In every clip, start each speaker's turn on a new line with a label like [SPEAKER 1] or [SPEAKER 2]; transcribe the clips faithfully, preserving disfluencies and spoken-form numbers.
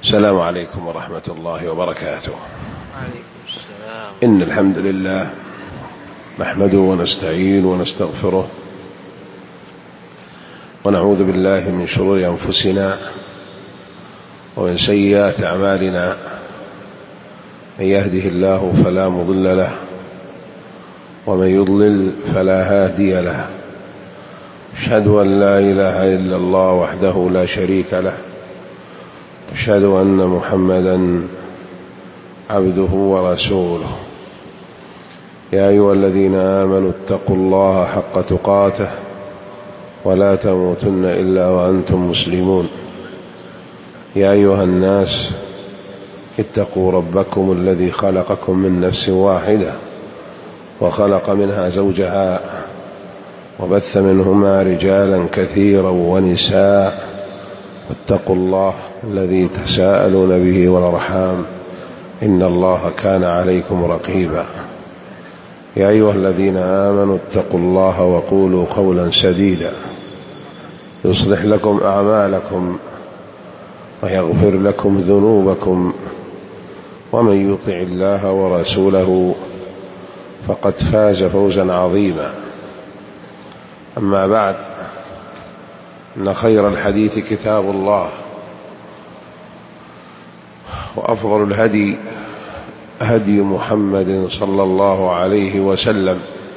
[SPEAKER 1] السلام عليكم ورحمة الله وبركاته.
[SPEAKER 2] وعليكم السلام.
[SPEAKER 1] إن الحمد لله نحمده ونستعين ونستغفره ونعوذ بالله من شرور أنفسنا ومن سيئات أعمالنا. من يهده الله فلا مضل له ومن يضلل فلا هادي له. أشهد أن لا إله إلا الله وحده لا شريك له، أشهد أن محمدًا عبده ورسوله. يا أيها الذين آمنوا اتقوا الله حق تقاته ولا تموتن إلا وأنتم مسلمون. يا أيها الناس اتقوا ربكم الذي خلقكم من نفس واحدة وخلق منها زوجها وبث منهما رجالا كثيرا ونساء، واتقوا الله الذي تساءلون به والأرحام إن الله كان عليكم رقيبا. يا أيها الذين آمنوا اتقوا الله وقولوا قولا سديدا يصلح لكم أعمالكم ويغفر لكم ذنوبكم، ومن يطع الله ورسوله فقد فاز فوزا عظيما. أما بعد، إن خير الحديث كتاب الله، وأفضل الهدي هدي محمد صلى الله عليه وسلم،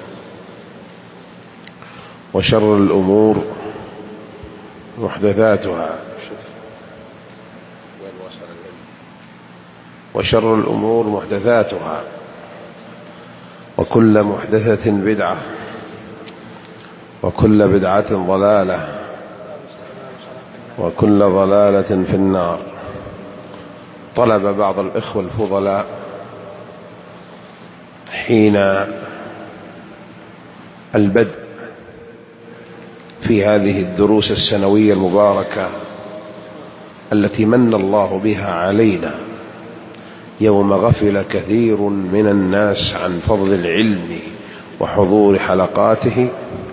[SPEAKER 1] وشر الأمور محدثاتها وشر الأمور محدثاتها وكل محدثة بدعة وكل بدعة ضلالة وكل ضلالة في النار. طلب بعض الإخوة الفضلاء حين البدء في هذه الدروس السنوية المباركة التي من الله بها علينا، يوم غفل كثير من الناس عن فضل العلم وحضور حلقاته،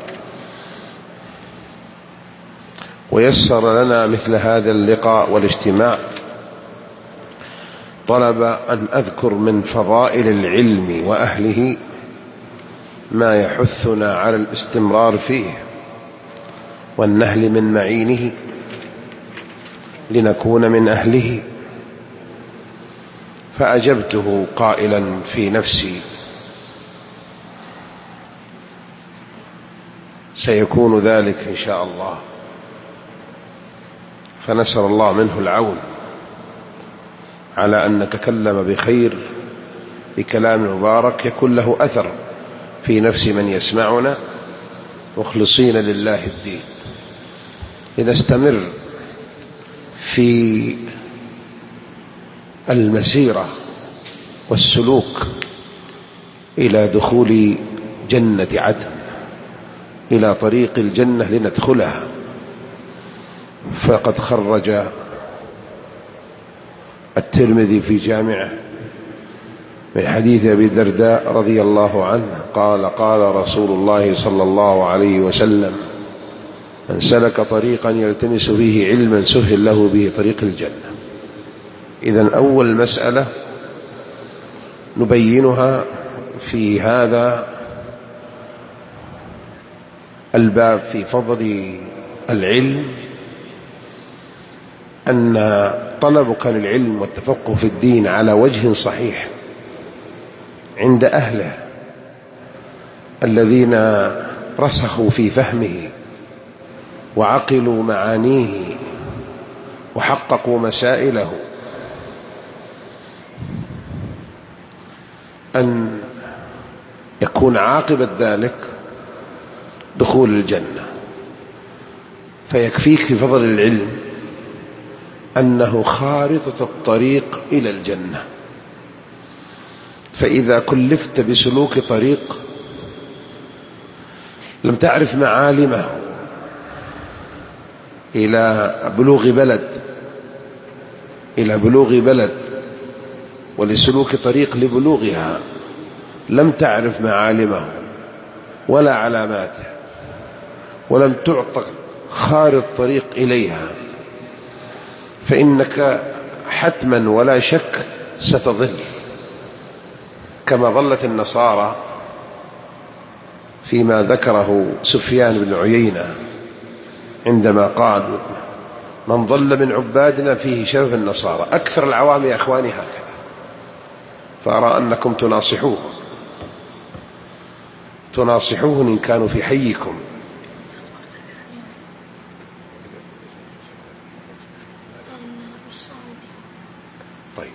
[SPEAKER 1] ويسر لنا مثل هذا اللقاء والاجتماع، طلب أن أذكر من فضائل العلم وأهله ما يحثنا على الاستمرار فيه والنهل من معينه لنكون من أهله. فأجبته قائلا في نفسي: سيكون ذلك إن شاء الله. فنسأل الله منه العون على أن نتكلم بخير بكلام مبارك يكون له أثر في نفس من يسمعنا، مخلصين لله الدين، لنستمر في المسيرة والسلوك إلى دخول جنة عدن، إلى طريق الجنة لندخلها. فقد خرج الترمذي في جامعه من حديث أبي الدرداء رضي الله عنه قال: قال رسول الله صلى الله عليه وسلم: من سلك طريقا يلتمس فيه علما سهل له به طريق الجنة. إذن أول مسألة نبينها في هذا الباب في فضل العلم أن طلبك للعلم والتفقه في الدين على وجه صحيح عند أهله الذين رسخوا في فهمه وعقلوا معانيه وحققوا مسائله، أن يكون عاقبة ذلك دخول الجنة. فيكفيك في فضل العلم أنه خارطة الطريق إلى الجنة. فإذا كلفت بسلوك طريق لم تعرف معالمه إلى بلوغ بلد إلى بلوغ بلد ولسلوك طريق لبلوغها، لم تعرف معالمه ولا علاماته، ولم تعطى خارط طريق إليها، فإنك حتما ولا شك ستضل، كما ضلت النصارى فيما ذكره سفيان بن عيينة عندما قال من ضل من عبادنا فيه شبه النصارى. أكثر العوام يا أخواني هكذا، فأرى أنكم تناصحوهم تناصحوهم إن كانوا في حيكم. طيب،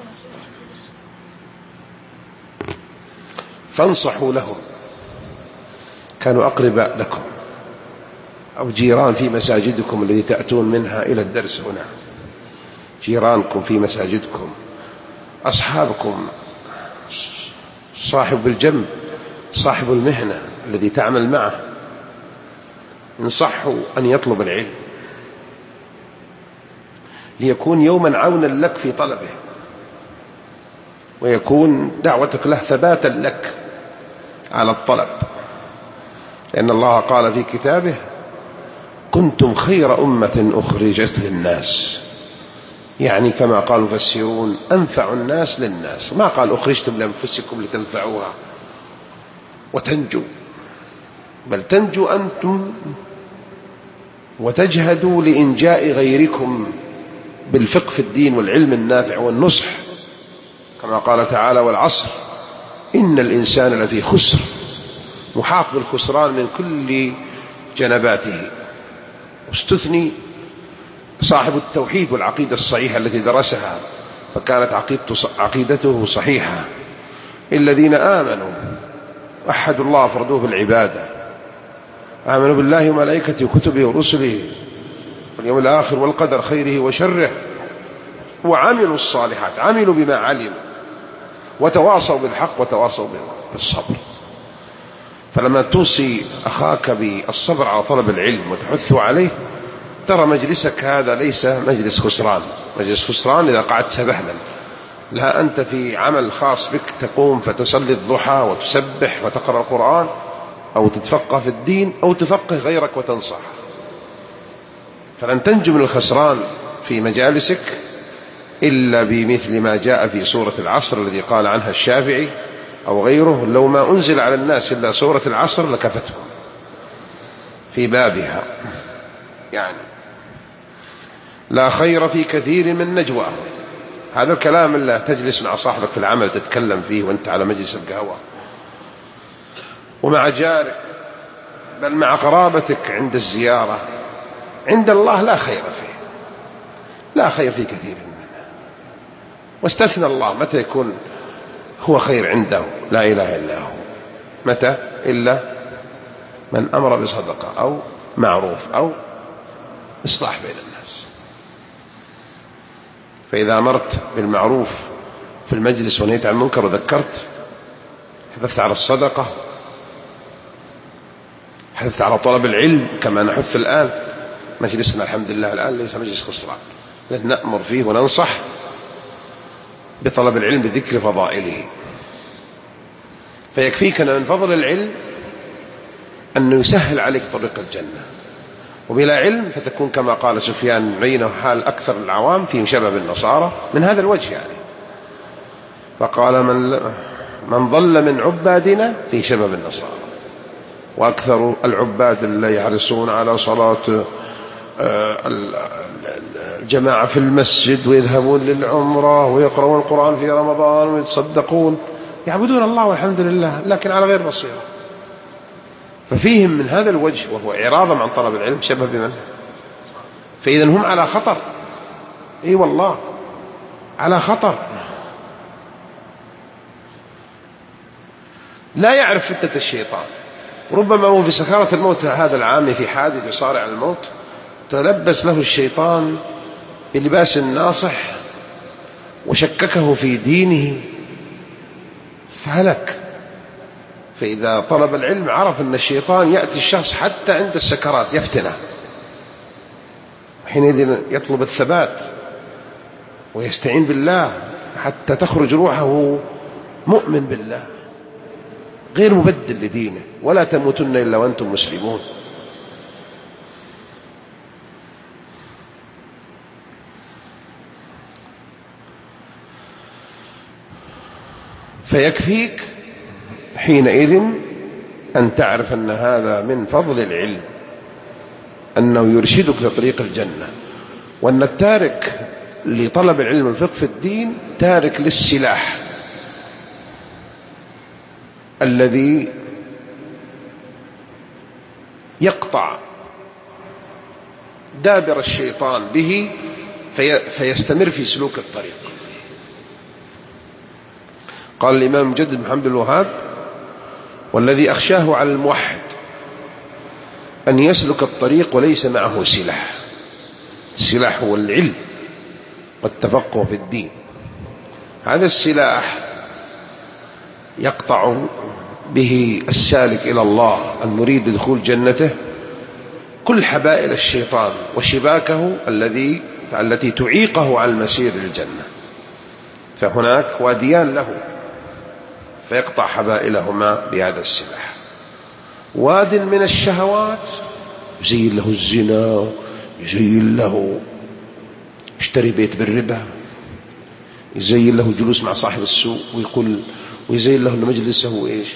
[SPEAKER 1] فانصحوا لهم، كانوا أقرباء لكم أو جيران في مساجدكم الذي تأتون منها إلى الدرس هنا، جيرانكم في مساجدكم، أصحابكم، صاحب الجنب، صاحب المهنة الذي تعمل معه، انصحوا أن يطلب العلم ليكون يوما عونا لك في طلبه، ويكون دعوتك له ثباتا لك على الطلب، لأن الله قال في كتابه كنتم خير أمة أخرجت للناس، يعني كما قال المفسرون أنفع الناس للناس، ما قال أخرجتم لأنفسكم لتنفعوها وتنجوا، بل تنجوا أنتم وتجهدوا لإنجاء غيركم بالفقه في الدين والعلم النافع والنصح، كما قال تعالى والعصر إن الإنسان لفي خسر، محاط بالخسران من كل جنباته. واستثني صاحب التوحيد والعقيدة الصحيحة التي درسها فكانت عقيدته صحيحة، الذين آمنوا وحدوا الله وفردوه بالعبادة، آمنوا بالله وملائكته وكتبه ورسله واليوم الآخر والقدر خيره وشره، وعملوا الصالحات، عملوا بما علموا وتواصوا بالحق وتواصوا بالصبر. فلما توصي أخاك بالصبر على طلب العلم وتحثه عليه، ترى مجلسك هذا ليس مجلس خسران، مجلس خسران إذا قعدت سبهلا، لا، أنت في عمل خاص بك، تقوم فتصلي الضحى وتسبح وتقرأ القرآن أو تتفقه في الدين أو تفقه غيرك وتنصح، فلن تنجو من الخسران في مجالسك إلا بمثل ما جاء في سورة العصر الذي قال عنها الشافعي أو غيره لو ما أنزل على الناس إلا سورة العصر لكفتهم في بابها، يعني لا خير في كثير من نجوى، هذا الكلام اللي تجلس مع صاحبك في العمل تتكلم فيه وانت على مجلس القهوة ومع جارك بل مع قرابتك عند الزيارة، عند الله لا خير فيه، لا خير في كثير منه. واستثنى الله متى يكون هو خير عنده لا إله إلا هو، متى؟ إلا من أمر بصدقة أو معروف أو إصلاح بين الناس. فإذا أمرت بالمعروف في المجلس ونهيت عن المنكر وذكرت، حثثت على الصدقة، حثثت على طلب العلم كما نحث الآن، مجلسنا الحمد لله الآن ليس مجلس خسران، لأن نأمر فيه وننصح بطلب العلم بذكر فضائله. فيكفيك أن من فضل العلم أنه يسهل عليك طريق الجنة، وبلا علم فتكون كما قال سفيان عينه حال أكثر العوام في شباب النصارى من هذا الوجه يعني. فقال من, من ضل من عبادنا في شباب النصارى، وأكثر العباد اللي يحرصون على صلاة الجماعة في المسجد ويذهبون للعمرة ويقرؤون القرآن في رمضان ويتصدقون، يعبدون الله والحمد لله، لكن على غير بصيرة. ففيهم من هذا الوجه وهو إعراضهم عن طلب العلم شبه بمن؟ فإذا هم على خطر، أي والله على خطر. لا يعرف فتنة الشيطان، ربما هو في سكرات الموت هذا العام في حادث يصارع على الموت، تلبس له الشيطان بلباس الناصح وشككه في دينه فهلك. فإذا طلب العلم عرف أن الشيطان يأتي الشخص حتى عند السكرات يفتنه، حينئذ يطلب الثبات ويستعين بالله حتى تخرج روحه مؤمن بالله غير مبدل لدينه. ولا تموتن إلا وأنتم مسلمون. فيكفيك حينئذ أن تعرف أن هذا من فضل العلم، أنه يرشدك لطريق الجنة، وأن التارك لطلب العلم والفقه في الدين تارك للسلاح الذي يقطع دابر الشيطان به في فيستمر في سلوك الطريق. قال الإمام مجدد محمد الوهاب: والذي أخشاه على الموحد أن يسلك الطريق وليس معه سلاح. السلاح هو العلم والتفقه في الدين. هذا السلاح يقطع به السالك إلى الله المريد دخول جنته كل حبائل الشيطان وشباكه الذي التي تعيقه عن المسير للجنة. فهناك واديان له فيقطع حبائلهما بهذا السلاح. واد من الشهوات يزين له الزنا، يزين له اشتري بيت بالربا، يزين له جلوس مع صاحب السوق، ويقول ويزين له أن مجلسه إيش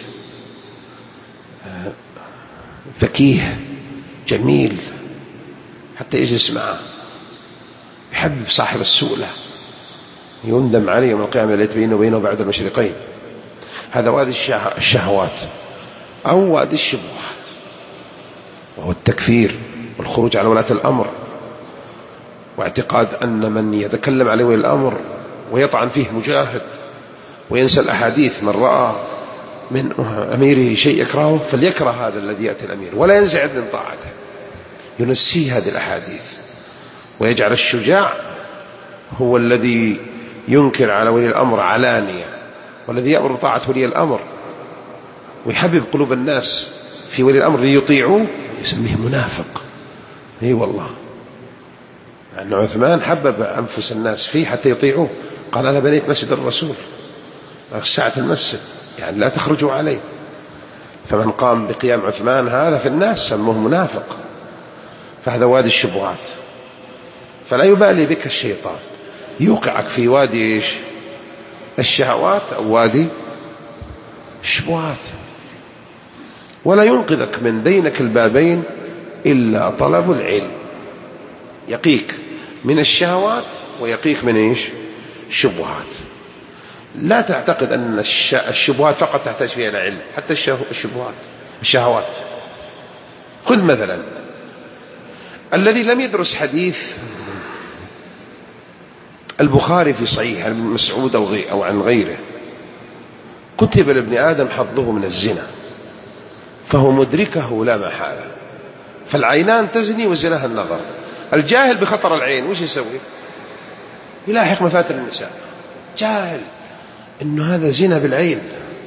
[SPEAKER 1] فكيه جميل حتى يجلس معه، يحبب صاحب السوق له، يندم عليه يوم القيامة ليت بينه وبينه بعد المشرقين. هذا وادي الشهوات أو وادي الشبهات، وهو التكفير والخروج على ولاة الأمر، واعتقاد أن من يتكلم عليه ولي الأمر ويطعن فيه مجاهد، وينسى الأحاديث: من رأى من أميره شيء يكرهه فليكره هذا الذي يأتي الأمير ولا ينزعج من طاعته. ينسي هذه الأحاديث ويجعل الشجاع هو الذي ينكر على ولي الأمر علانية، والذي يأمر بطاعة ولي الأمر ويحبب قلوب الناس في ولي الأمر ليطيعوه يسميه منافق. اي والله، أن عثمان حبب أنفس الناس فيه حتى يطيعوه. قال: أنا بنيت مسجد الرسول، ساعة المسجد يعني لا تخرجوا عليه. فمن قام بقيام عثمان هذا في الناس سموه منافق. فهذا وادي الشبهات. فلا يبالي بك الشيطان، يوقعك في وادي إيش؟ الشهوات أو وادي الشبهات، ولا ينقذك من بينك البابين إلا طلب العلم، يقيك من الشهوات ويقيك من إيش؟ الشبهات. لا تعتقد أن الشبهات فقط تحتاج فيها العلم، حتى الشبهات الشهوات. خذ مثلا الذي لم يدرس حديث البخاري في صحيح عن ابن مسعود أو, غير أو عن غيره: كتب لابن آدم حظه من الزنا فهو مدركه لا محالة، فالعينان تزني وزناها النظر. الجاهل بخطر العين وش يسوي؟ يلاحق مفاتن النساء، جاهل إنه هذا زنا بالعين،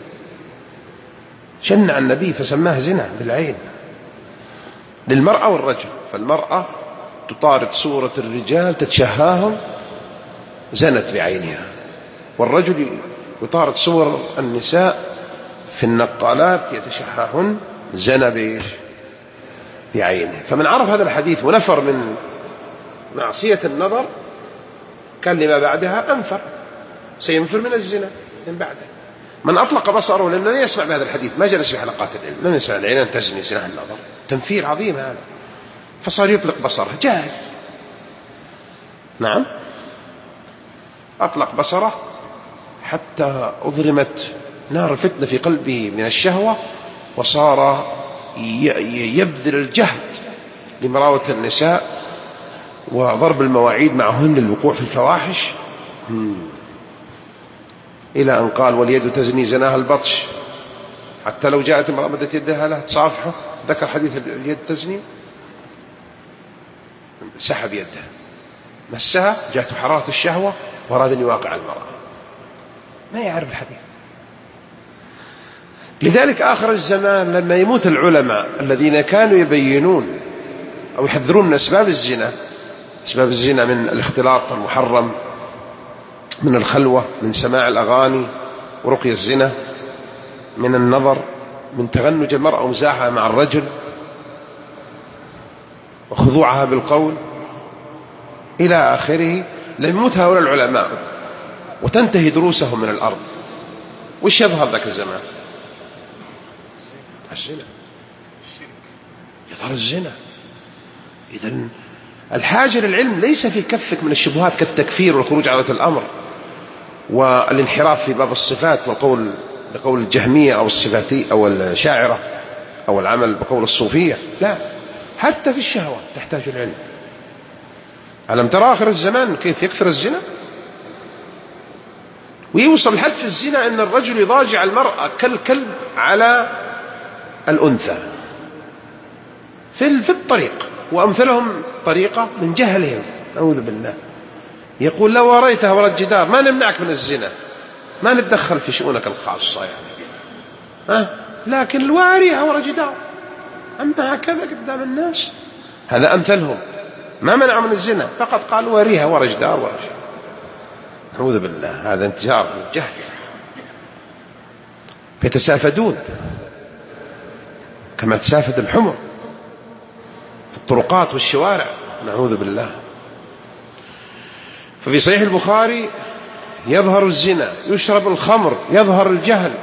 [SPEAKER 1] شنع النبي فسماه زنا بالعين للمرأة والرجل. فالمرأة تطارد صورة الرجال تتشهاهم زنت بعينها، والرجل يطارد صور النساء في النقالات يتشهاهن زنا بإيش؟ بعينه. فمن عرف هذا الحديث ونفر من معصية النظر كان لما بعدها أنفر، سينفر من الزنا من بعده. من أطلق بصره لأنه لا يسمع بهذا الحديث، ما جلس في حلقات العلم، لم يسمع العينان تزني زناها النظر، تنفير عظيم هذا، فصار يطلق بصره، جاهل. نعم، أطلق بصره حتى أظلمت نار الفتنة في قلبه من الشهوة، وصار يبذل الجهد لمراوة النساء وضرب المواعيد معهن للوقوع في الفواحش، إلى أن قال: واليد تزني زناها البطش. حتى لو جاءت امرأة مدت يدها له تصافحه، ذكر حديث اليد تزني، سحب يده، مسها، جاءت حرارة الشهوة وأراد أن يواقع المرأة، ما يعرف الحديث. لذلك آخر الزمان لما يموت العلماء الذين كانوا يبينون أو يحذرون من أسباب الزنا، أسباب الزنا من الاختلاط المحرم، من الخلوة، من سماع الأغاني ورقي الزنا، من النظر، من تغنج المرأة ومزاحها مع الرجل وخضوعها بالقول إلى آخره، لم يموت هؤلاء العلماء وتنتهي دروسهم من الأرض، وش يظهر ذاك الزمان؟ الزنا، يظهر الزنا. إذن الحاجة للعلم ليس في كفك من الشبهات كالتكفير والخروج على الأمر والانحراف في باب الصفات والقول بقول الجهمية أو الصفاتي أو الشاعرة أو العمل بقول الصوفية. لا، حتى في الشهوات تحتاج العلم. ألم ترى آخر الزمان كيف يكثر الزنا؟ ويوصل الحد في الزنا أن الرجل يضاجع المرأة كالكلب على الأنثى في الطريق، وأمثلهم طريقة من جهلهم، أعوذ بالله. يقول لو وريتها وراء الجدار ما نمنعك من الزنا، ما نتدخل في شؤونك الخاصة يعني، ها؟ لكن الواريها وراء جدار، أما هكذا قدام الناس، هذا أمثلهم ما منع من الزنا، فقط قال واريها وراء جدار وراء شيء. أعوذ بالله، هذا انتشار الجهل. فيتسافدون كما تسافد الحمر في الطرقات والشوارع، نعوذ بالله. ففي صحيح البخاري يظهر الزنا، يشرب الخمر، يظهر الجهل،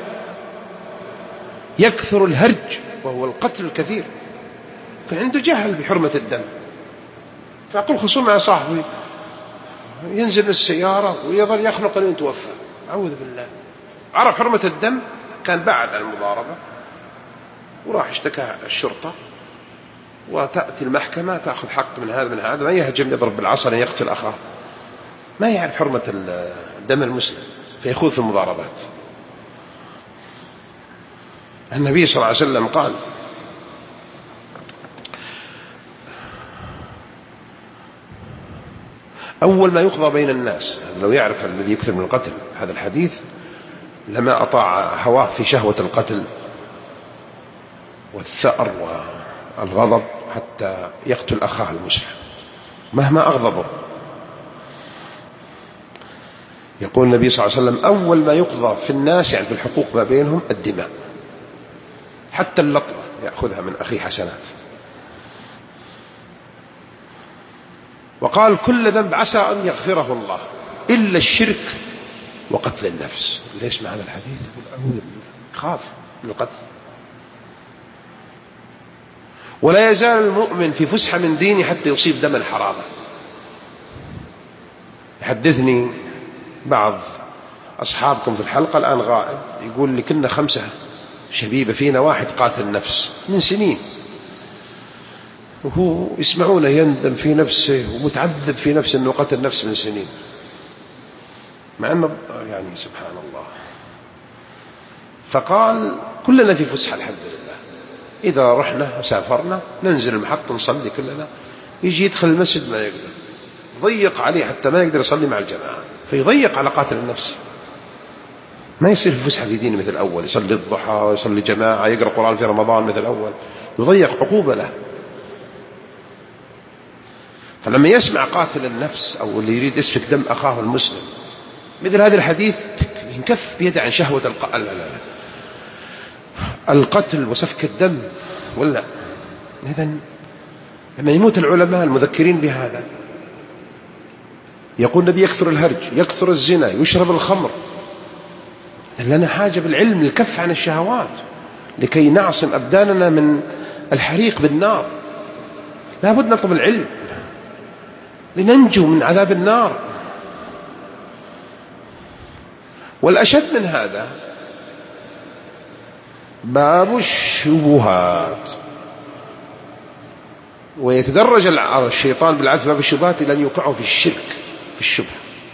[SPEAKER 1] يكثر الهرج وهو القتل الكثير. كان عنده جهل بحرمة الدم، فأقول خصوم مع صاحبي ينزل من السيارة ويظل يخنق لين توفى، أعوذ بالله. عرف حرمة الدم، كان بعد عن المضاربة، وراح اشتكى الشرطة، وتأتي المحكمة تأخذ حق من هذا من هذا، ما يهجم يضرب بالعصا يقتل أخاه، ما يعرف حرمة الدم المسلم فيخوض في المضاربات. النبي صلى الله عليه وسلم قال أول ما يقضى بين الناس، لو يعرف الذي يكثر من القتل هذا الحديث لما أطاع هواه في شهوة القتل والثأر والغضب حتى يقتل أخاه المسلم مهما أغضبه. يقول النبي صلى الله عليه وسلم أول ما يقضى في الناس يعني في الحقوق ما بينهم الدماء، حتى اللطمة يأخذها من أخيه حسنات. وقال كل ذنب عسى أن يغفره الله إلا الشرك وقتل النفس. ليش مع هذا الحديث؟ خاف من القتل. ولا يزال المؤمن في فسحة من دينه حتى يصيب دما حراما. يحدثني بعض أصحابكم في الحلقة الآن غائب، يقول لي كنا خمسة شبيبة، فينا واحد قاتل نفس من سنين، وهو يسمعونه يندم في نفسه ومتعذب في نفسه أنه قتل نفس من سنين، مع أنه يعني سبحان الله. فقال كلنا في فسحة الحمد لله، إذا رحنا وسافرنا ننزل المحطة نصلي كلنا، يجي يدخل المسجد ما يقدر، ضيق عليه حتى ما يقدر يصلي مع الجماعة، فيضيق على قاتل النفس، ما يصير في فسحة في دينه مثل الأول، يصلي الضحى يصلي جماعة يقرأ قرآن في رمضان مثل الأول، يضيق عقوبة له. فلما يسمع قاتل النفس أو اللي يريد يسفك دم أخاه المسلم مثل هذا الحديث ينكف بيده عن شهوة القتل، لا لا لا. القتل وسفك الدم ولا. إذن لما يموت العلماء المذكرين بهذا يقول النبي يكثر الهرج، يكثر الزنا، يشرب الخمر. لنا حاجة بالعلم للكف عن الشهوات لكي نعصم أبداننا من الحريق بالنار. لا بد نطلب العلم لننجو من عذاب النار. والأشد من هذا باب الشبهات، ويتدرج الشيطان بالعث باب الشبهات إلى أن يوقعه في الشرك في الشبهة.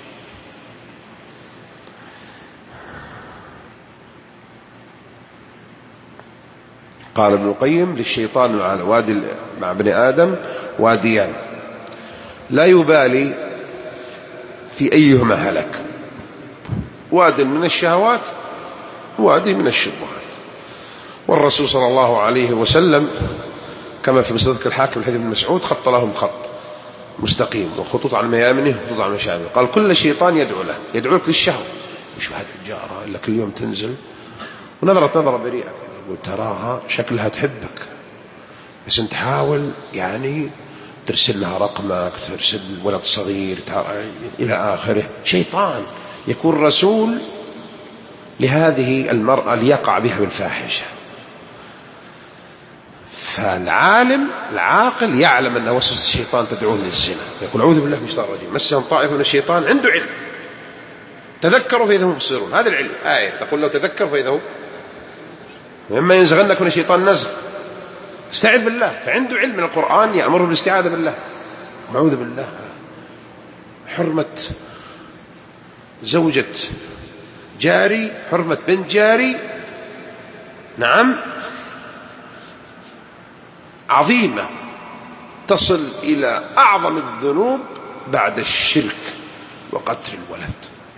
[SPEAKER 1] قال ابن القيم للشيطان على وادي مع ابن آدم واديان لا يبالي في أيهما هلك، واد من الشهوات وادي من الشبهات. والرسول صلى الله عليه وسلم كما في مستدرك الحاكم الحديث بن مسعود خط لهم خط مستقيم وخطوط عن ميامنه وخطوط عن مشامنه، قال كل شيطان يدعو له، يدعوك للشهوة. وش هذه الجارة إلا كل يوم تنزل ونظرت نظرة بريئة يقول تراها شكلها تحبك، بس انت حاول يعني ترسل لها رقمك، ترسل ولد صغير إلى آخره. شيطان يكون رسول لهذه المرأة ليقع بها بالفاحشة. فالعالم العاقل يعلم أن وسوسة الشيطان تدعوه للزنا، يقول أعوذ بالله من الشيطان الرجيم، مسهم طائف من الشيطان، عنده علم، تذكروا فإذا هم مبصرون. هذا العلم آية تقول له تذكر فإذا هم، وإما ينزغنك من الشيطان نزغ استعذ بالله. فعنده علم من القرآن يأمره بالاستعاذة بالله. أعوذ بالله. حرمة زوجة جاري، حرمة بنت جاري، نعم، عظيمة تصل إلى أعظم الذنوب بعد الشرك وقتل الولد.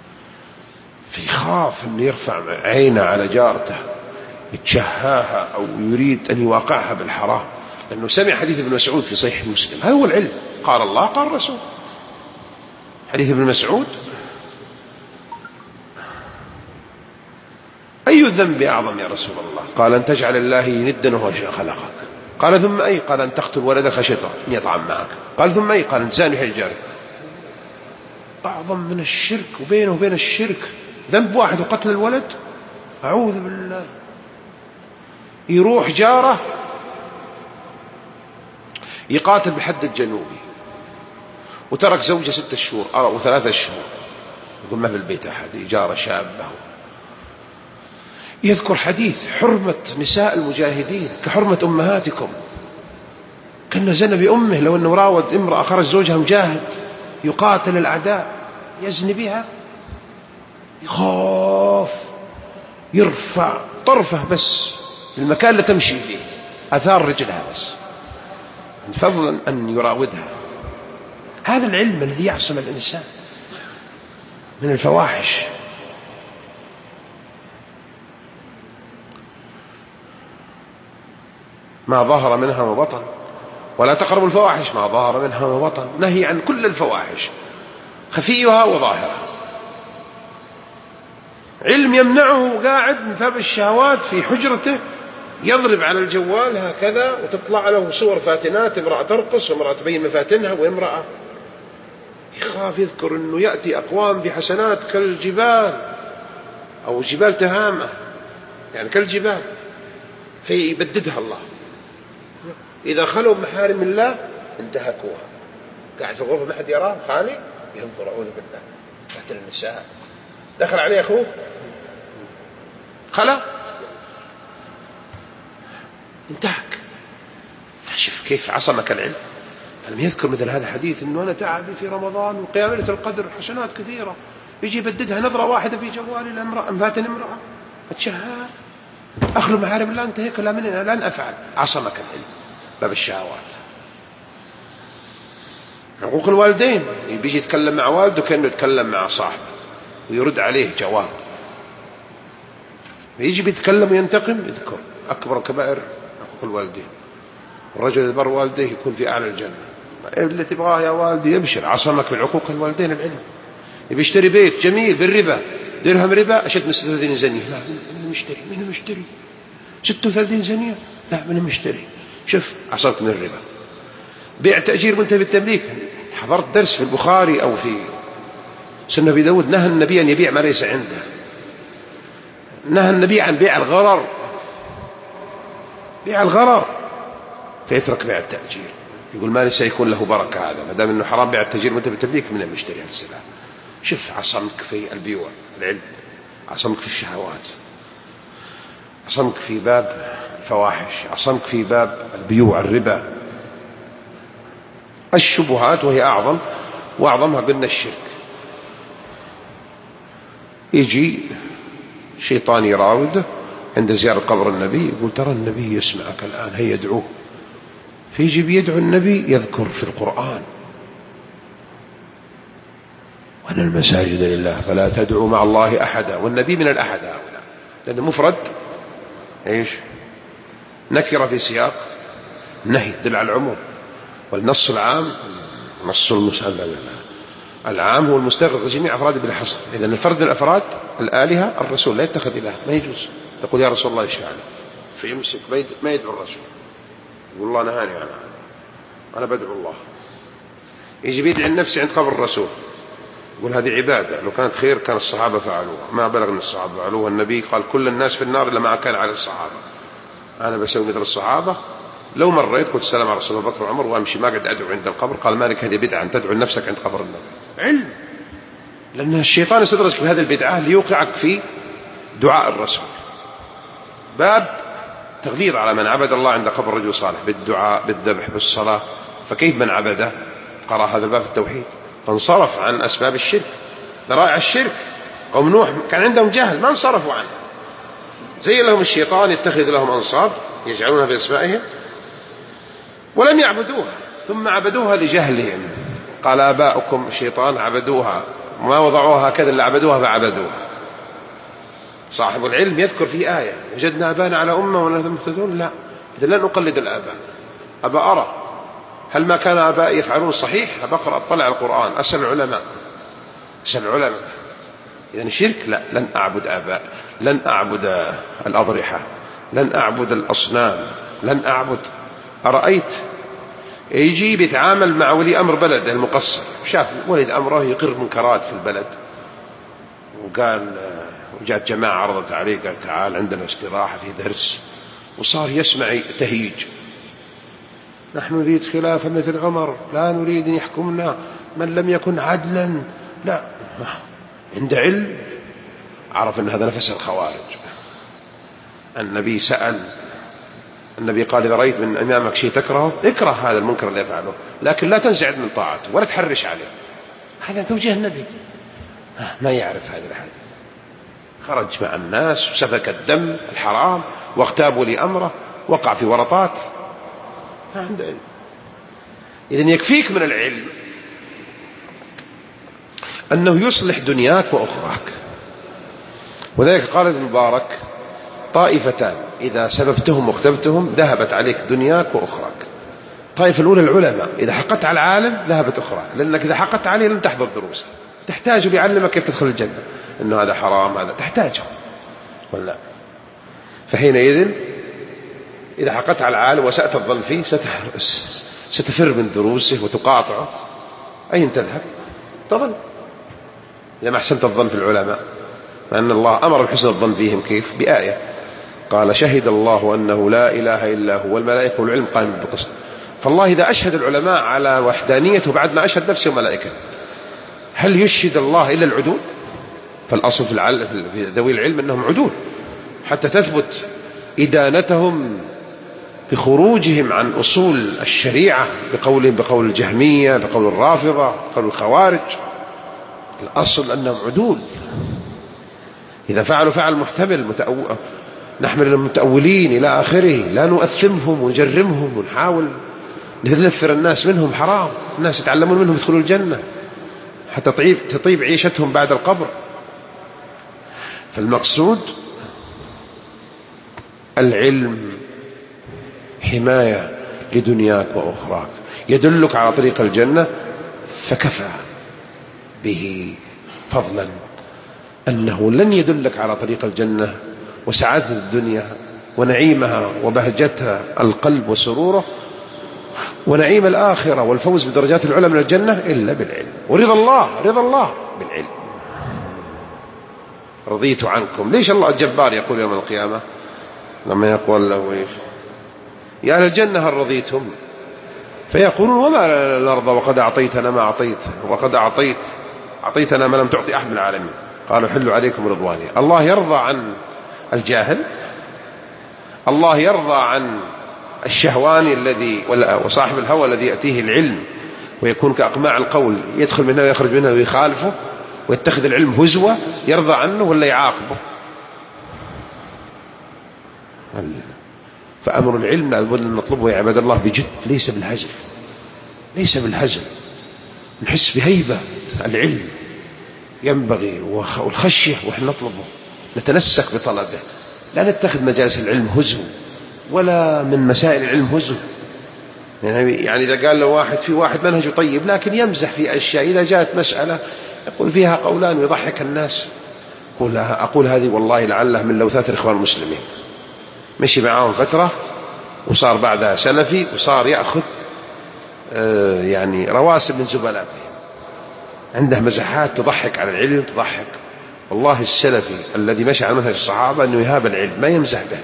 [SPEAKER 1] فيخاف أن يرفع عينه على جارته يتشهاها أو يريد أن يواقعها بالحرام، لأنه سمع حديث ابن مسعود في صحيح مسلم. هذا هو العلم، قال الله قال الرسول. حديث ابن مسعود: أي الذنب أعظم يا رسول الله؟ قال أن تجعل الله ندا وهو خلقك. قال ثم أي؟ قال أن تقتل ولدك خشية أن يطعم معك. قال ثم أي؟ قال أن تزاني حي جارك. أعظم من الشرك، وبينه وبين الشرك ذنب واحد وقتل الولد. أعوذ بالله. يروح جاره يقاتل بحد الجنوبي وترك زوجة ستة شهور أو ثلاثة شهور، يقول ما في البيت أحد، جاره شابه. يذكر حديث حرمة نساء المجاهدين كحرمة أمهاتكم، كان زنى بأمه لو أنه راود امرأة خرج زوجها مجاهد يقاتل الأعداء يزني بها، يخاف يرفع طرفه بس المكان اللي تمشي فيه أثار رجلها بس فضلا أن يراودها. هذا العلم الذي يعصم الإنسان من الفواحش. ما ظهر منها وبطن، ولا تقربوا الفواحش ما ظهر منها وبطن، نهي عن كل الفواحش خفيها وظاهرها. علم يمنعه قاعد من ثاب الشهوات في حجرته يضرب على الجوال هكذا وتطلع له صور فاتنات، امرأة ترقص وامرأة تبين مفاتنها وامرأة. يخاف يذكر أنه يأتي أقوام بحسنات كالجبال أو جبال تهامة، يعني كالجبال، فيبددها الله. إذا خلوا محارم الله انتهكوها، قاعد في الغرفة ما حد يراه، خالي ينظر أعوذ بالله، قتل النساء، دخل عليه أخوه خلا انتهك. فشوف كيف عصمك العلم. فلم يذكر مثل هذا الحديث أنه أنا تعبي في رمضان وقيام ليلة القدر حسنات كثيرة، يجي يبددها نظرة واحدة في جوالي لامرأة مفاتن امرأة أتشهى أخلو محارم الله انتهك، لا من لن أفعل. عصمك العلم. باب الشهوات، حقوق الوالدين، بيجي يتكلم مع والده كأنه يتكلم مع صاحبه ويرد عليه جواب. يجي بيتكلم وينتقم، يذكر أكبر كبائر حقوق الوالدين. الرجل إذا بر والديه يكون في أعلى الجنة. اللي تبغاه يا والدي يبشر. عصمك من عقوق الوالدين العلم. يبي يشتري بيت جميل بالربا، درهم ربا أشد من ستة وثلاثين زنية، لا من مشتري من مشتري ستة وثلاثين زنية، لا من مشتري. شوف عصمك من الربا. بيع تأجير وانت بالتمليك. حضرت درس في البخاري أو في سنة أبي داود نهى النبي أن يبيع ما ليس عنده. نهى النبي عن بيع الغرر، بيع الغرر، فيترك بيع التأجير. يقول ما ليس يكون له بركة هذا، ما دام انه حرام بيع التأجير وانت بالتمليك من المشتري هذا السلام. شوف عصمك في البيوع العلم، عصمك في الشهوات، عصمك في باب الفواحش، عصمك في باب البيوع الربا، الشبهات، وهي أعظم وأعظمها قلنا الشرك. يجي شيطان يراوده عند زيارة قبر النبي، يقول ترى النبي يسمعك الآن هيا يدعوه، فيجي بيدعو النبي يذكر في القرآن وأن المساجد لله فلا تدعوا مع الله أحدا، والنبي من الأحد هؤلاء، لأنه مفرد إيش نكر في سياق نهي دل على العموم، والنص العام نص المسألة العام هو المستغرق لجميع أفراد بلا حصر. إذن الفرد من الأفراد الآلهة الرسول لا يتخذ إله، ما يجوز تقول يا رسول الله اشفع لي فيمسك ما يدعو الرسول، يقول الله نهاني عن هذا، أنا بدعو الله. يجي بيدعي النفس عند قبر الرسول، يقول هذه عبادة، لو كانت خير كان الصحابة فعلوها، ما بلغ من الصحابة فعلوها. النبي قال كل الناس في النار إلا ما كان على الصحابة، أنا بسوي مثل الصحابة. لو مريت قلت السلام على رسول الله بكر وعمر وأمشي، ما قد أدعو عند القبر. قال مالك هذه بدعة أن تدعو لنفسك عند قبر النبي. علم، لأن الشيطان يستدرجك بهذه البدعة ليوقعك في دعاء الرسول. باب تغليظ على من عبد الله عند قبر رجل صالح بالدعاء بالذبح بالصلاة، فكيف من عبده؟ قرأ هذا الباب في التوحيد فانصرف عن أسباب الشرك، ذرائع الشرك. قوم نوح كان عندهم جهل ما انصرفوا عنه، زي لهم الشيطان يتخذ لهم أنصاب يجعلونها بأسمائهم ولم يعبدوها، ثم عبدوها لجهلهم. قال آباؤكم الشيطان عبدوها ما وضعوها هكذا إلا عبدوها فعبدوها. صاحب العلم يذكر في آية وجدنا آبانا على أمة ونحن مهتدون، لا، إذا لن أقلد الآباء. أبا أرى هل ما كان آبائي يفعلون صحيح؟ أبا أقرأ أطلع القرآن أسأل العلماء أسأل العلماء. إذن شرك لا، لن أعبد آباء، لن أعبد الأضرحة، لن أعبد الأصنام، لن أعبد. أرأيت يجي بيتعامل مع ولي أمر بلد المقصر، شاف ولد أمره يقر منكرات في البلد، وقال وجاءت جماعة عرضت عليه قال تعال عندنا استراحة في درس، وصار يسمع تهيج. نحن نريد خلافة مثل عمر، لا نريد أن يحكمنا من لم يكن عدلا، لا. عند علم عرف أن هذا نفس الخوارج. النبي سأل، النبي قال إذا رأيت من أمامك شيء تكرهه اكره هذا المنكر اللي يفعله، لكن لا تنزعج من طاعته ولا تحرش عليه. هذا توجيه النبي، ما يعرف هذا الحديث. خرج مع الناس وسفك الدم الحرام واغتابوا لأمره، وقع في ورطات. ما عنده علم. إذن يكفيك من العلم أنه يصلح دنياك وأخراك. وذلك قال ابن مبارك طائفتان إذا سببتهم واغتبتهم ذهبت عليك دنياك وأخراك. الطائفة الأولى العلماء، إذا حقت على العالم ذهبت أخراك، لأنك إذا حقت عليه لن تحضر دروس، تحتاج ليعلمك كيف تدخل الجنة، إنه هذا حرام هذا تحتاجه ولا. فحينئذ إذا حقت على العالم وسأت الظن فيه ستفر من دروسه وتقاطعه. أين تذهب؟ تظل. لما أحسنت الظن في العلماء، مع أن الله أمر بحسن الظن فيهم. كيف؟ بآية قال شهد الله أنه لا إله إلا هو والملائكة والعلم قائم بالقسط. فالله إذا أشهد العلماء على وحدانيته بعد ما أشهد نفسه وملائكته، هل يشهد الله إلا العدول؟ فالأصل في, العل... في ذوي العلم أنهم عدول حتى تثبت إدانتهم بخروجهم عن أصول الشريعة بقولهم بقول الجهمية بقول الرافضة بقول الخوارج. الأصل أنهم عدول. إذا فعلوا فعل محتمل متأو... نحمل المتأولين إلى آخره، لا نؤثمهم ونجرمهم ونحاول نذفر الناس منهم، حرام. الناس يتعلمون منهم يدخلوا الجنة حتى تطيب, تطيب عيشتهم بعد القبر. فالمقصود العلم حماية لدنياك وأخراك، يدلك على طريق الجنة، فكفى به فضلا أنه لن يدلك على طريق الجنة وسعادة الدنيا ونعيمها وبهجتها القلب وسروره ونعيم الآخرة والفوز بدرجات العلى من الجنة إلا بالعلم. ورضا الله رضا الله بالعلم. رضيت عنكم. ليش الله الجبار يقول يوم القيامة لما يقول له إيش يا أهل الجنة هل رضيتم؟ فيقولون وما نرضى وقد أعطيتنا ما أعطيت وقد أعطيت أعطيتنا ما لم تعطي أحد من العالمين. قالوا حلوا عليكم رضواني. الله يرضى عن الجاهل؟ الله يرضى عن الشهواني الذي وصاحب الهوى الذي يأتيه العلم ويكون كأقماع القول يدخل منها ويخرج منها ويخالفه ويتخذ العلم هزوة؟ يرضى عنه ولا يعاقبه؟ فأمر العلم لابد أن نطلبه يا عباد الله بجد، ليس بالهزل، ليس بالهزل. نحس بهيبة العلم ينبغي والخشية وإحنا نطلبه، نتنسك بطلبه، لا نتخذ مجالس العلم هزو ولا من مسائل العلم هزو. يعني إذا قال له واحد في واحد منهجه طيب لكن يمزح في أشياء، إذا جاءت مسألة يقول فيها قولان ويضحك الناس، أقول, أقول هذه والله لعله من لوثات الإخوان المسلمين، مشي معهم فترة وصار بعدها سلفي وصار يأخذ يعني رواسب من زبلاته. عنده مزحات تضحك على العلم، تضحك. والله السلفي الذي مشى على منهج الصحابة أنه يهاب العلم، ما يمزح به،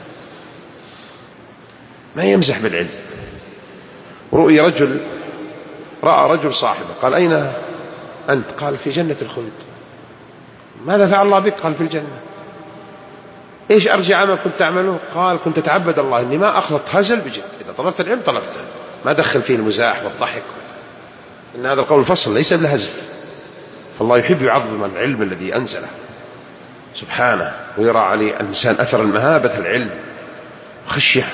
[SPEAKER 1] ما يمزح بالعلم. رؤي رجل، رأى رجل صاحبه قال أين أنت؟ قال في جنة الخلد. ماذا فعل الله بك؟ قال في الجنة. إيش أرجع عمل كنت تعمله؟ قال كنت أتعبد الله إني ما أخلط هزل بجد، إذا طلبت العلم طلبته، ما دخل فيه المزاح والضحك، إن هذا القول الفصل ليس بالهزل. فالله يحب يعظم العلم الذي أنزله سبحانه، ويرى عليه الإنسان أثر المهابة العلم، خشية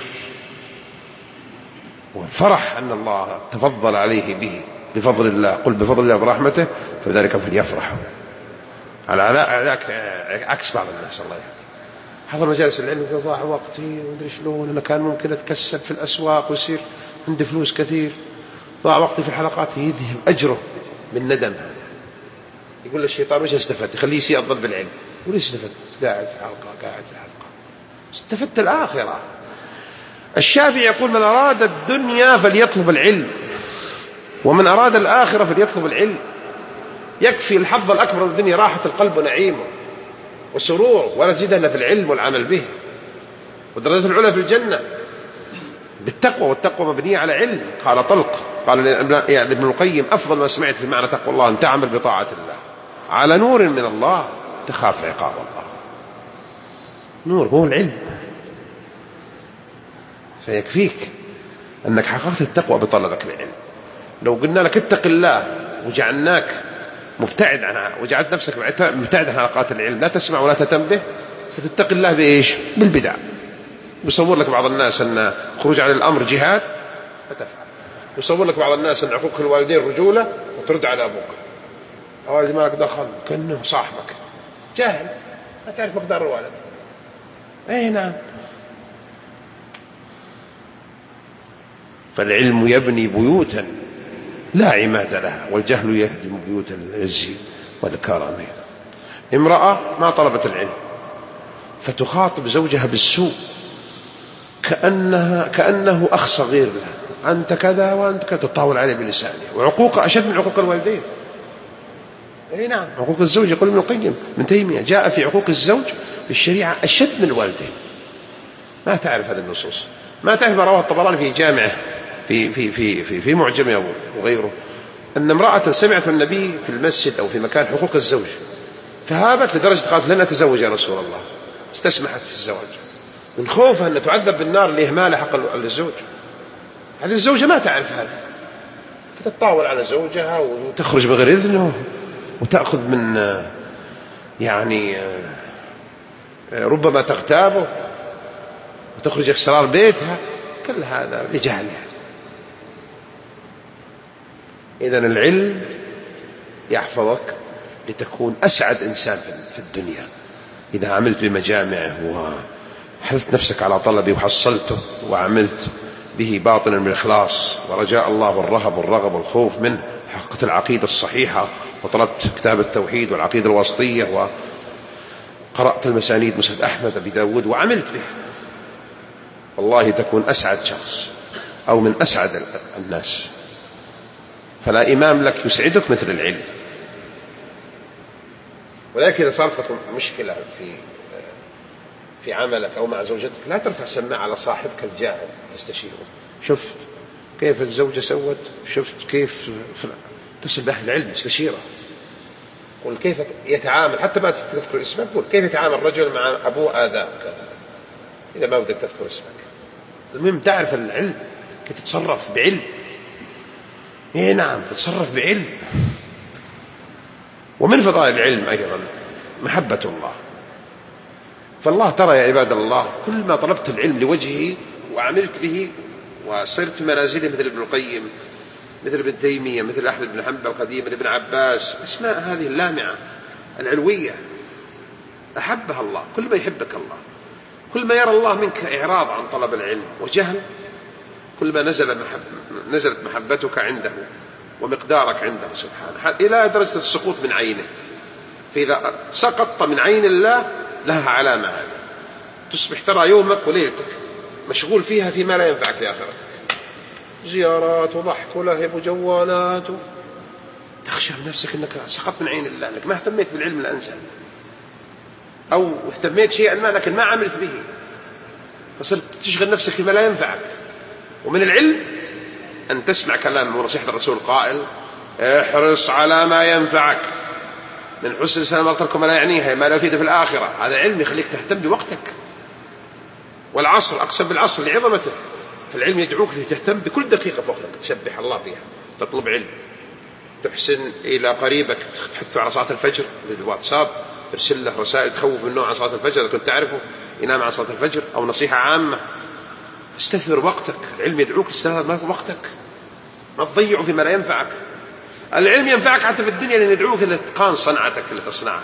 [SPEAKER 1] والفرح أن الله تفضل عليه به بفضل الله. قل بفضل الله برحمته فذلك فليفرحوا، على عكس بعض الناس. الله يهدي، حضر مجالس العلم ضاع وقتي ومدري شلون، أنا كان ممكن أتكسب في الأسواق ويصير عندي فلوس كثير، ضاع وقتي في الحلقات. يذهب أجره بالندم. هذا يقول للشيطان وش استفدت؟ يخليه يسيء الظن بالعلم. وليش استفدت؟ قاعد في حلقة قاعد في حلقة، استفدت الآخرة. الشافعي يقول من أراد الدنيا فليطلب العلم، ومن أراد الآخرة فليطلب العلم. يكفي الحظ الأكبر من الدنيا راحة القلب ونعيمه وسروره، ولا تزيد إلا في العلم والعمل به. والدرجة العلى في الجنة بالتقوى، والتقوى مبنية على علم. قال طلق، قال يعني ابن القيم أفضل ما سمعت في معنى تقوى الله أن تعمل بطاعة الله على نور من الله تخاف عقاب الله. نور هو العلم. فيكفيك أنك حققت التقوى بطلبك للعلم. لو قلنا لك اتق الله وجعلناك مبتعد عنها، وجعلت نفسك مبتعد عن حلقات العلم، لا تسمع ولا تتنبه، ستتقي الله بإيش؟ بالبدع. يصور لك بعض الناس أن خروج عن الأمر جهاد فتفعل، يصور لك بعض الناس أن عقوق الوالدين رجولة فترد على أبوك. والدي ما لك دخل، كأنه صاحبك، جاهل ما تعرف مقدار الوالد. أي نعم. فالعلم يبني بيوتا لا عماد لها، والجهل يهدم بيوت العز والكرم. امرأة ما طلبت العلم فتخاطب زوجها بالسوء كأنها كأنه أخ صغير لها، أنت كذا وأنت كذا، تطاول عليه بلسانه. وعقوق أشد من عقوق الوالدين. أي نعم. عقوق الزوج يقول ابن القيم من تيمية جاء في عقوق الزوج في الشريعة أشد من الوالدين. ما تعرف هذه النصوص، ما تعرف ما رواه الطبراني في جامعه في في في في, في معجمه وغيره، أن امرأة سمعت النبي في المسجد أو في مكان حقوق الزوج فهابت لدرجة قالت لن أتزوج يا رسول الله، استسمحت في الزواج من خوفها أن تعذب بالنار لإهمال حق الزوج. هذه الزوجة ما تعرف هذا، فتتطاول على زوجها وتخرج بغير إذنه وتأخذ من يعني ربما تغتابه وتخرج أسرار بيتها، كل هذا لجهلها. إذن العلم يحفظك لتكون أسعد إنسان في الدنيا. إذا عملت بمجامعه وحثت نفسك على طلبه وحصلته وعملت به باطنا من الإخلاص ورجاء الله والرهب والرغب والخوف منه، حققت العقيدة الصحيحة وطلبت كتاب التوحيد والعقيدة الوسطية وقرأت المسانيد مسند أحمد أبي داود وعملت به، والله تكون أسعد شخص أو من أسعد الناس. فلا إمام لك يسعدك مثل العلم. ولكن إذا صارت لكم مشكلة في في عملك أو مع زوجتك لا ترفع سماعة على صاحبك الجاهل تستشيره، شفت كيف الزوجة سوت، شفت كيف، اتصل بأهل العلم استشيره، قل كيف يتعامل، حتى ما تذكر اسمك قل كيف يتعامل الرجل مع أبوه آذاه كذا، إذا ما بدك تذكر اسمك. المهم تعرف العلم كيف تتصرف بعلم. إيه نعم، تتصرف بعلم. ومن فضائل العلم أيضا محبة الله. فالله ترى يا عباد الله كل ما طلبت العلم لوجهه وعملت به وصرت في منازله مثل ابن القيم مثل ابن تيمية مثل أحمد بن حنبل قديما ابن عباس، اسماء هذه اللامعة العلوية أحبها الله. كل ما يحبك الله، كل ما يرى الله منك إعراض عن طلب العلم وجهل، كل ما نزل محب نزلت محبتك عنده ومقدارك عنده سبحانه إلى درجة السقوط من عينه. فإذا سقطت من عين الله لها علامة، هذا تصبح ترى يومك وليلتك مشغول فيها فيما لا ينفعك في آخرتك، زيارات وضحك ولهب وجوالات، تخشى من نفسك أنك سقطت من عين الله، لك ما اهتميت بالعلم الأنزل، أو اهتميت شيئا ما لكن ما عملت به، فصرت تشغل نفسك فيما لا ينفعك. ومن العلم أن تسمع كلام ونصيحة الرسول قائل: احرص على ما ينفعك، من حسن الإسلام ترك ما لا يعنيها ما لا يفيد في الآخرة. هذا علم يخليك تهتم بوقتك. والعصر أقسم بالعصر لعظمته، فالعلم يدعوك لتهتم بكل دقيقة في وقتك، تسبح الله فيها، تطلب علم، تحسن إلى قريبك، تحثه على صلاة الفجر بالواتساب، ترسل له رسائل تخوف منه عن صلاة الفجر إذا كنت تعرفه ينام عن صلاة الفجر، أو نصيحة عامة. تستثمر وقتك، العلم يدعوك تستثمر وقتك، ما تضيعه فيما لا ينفعك. العلم ينفعك حتى في الدنيا، لأن يدعوك إلى إتقان صنعتك اللي تصنعها.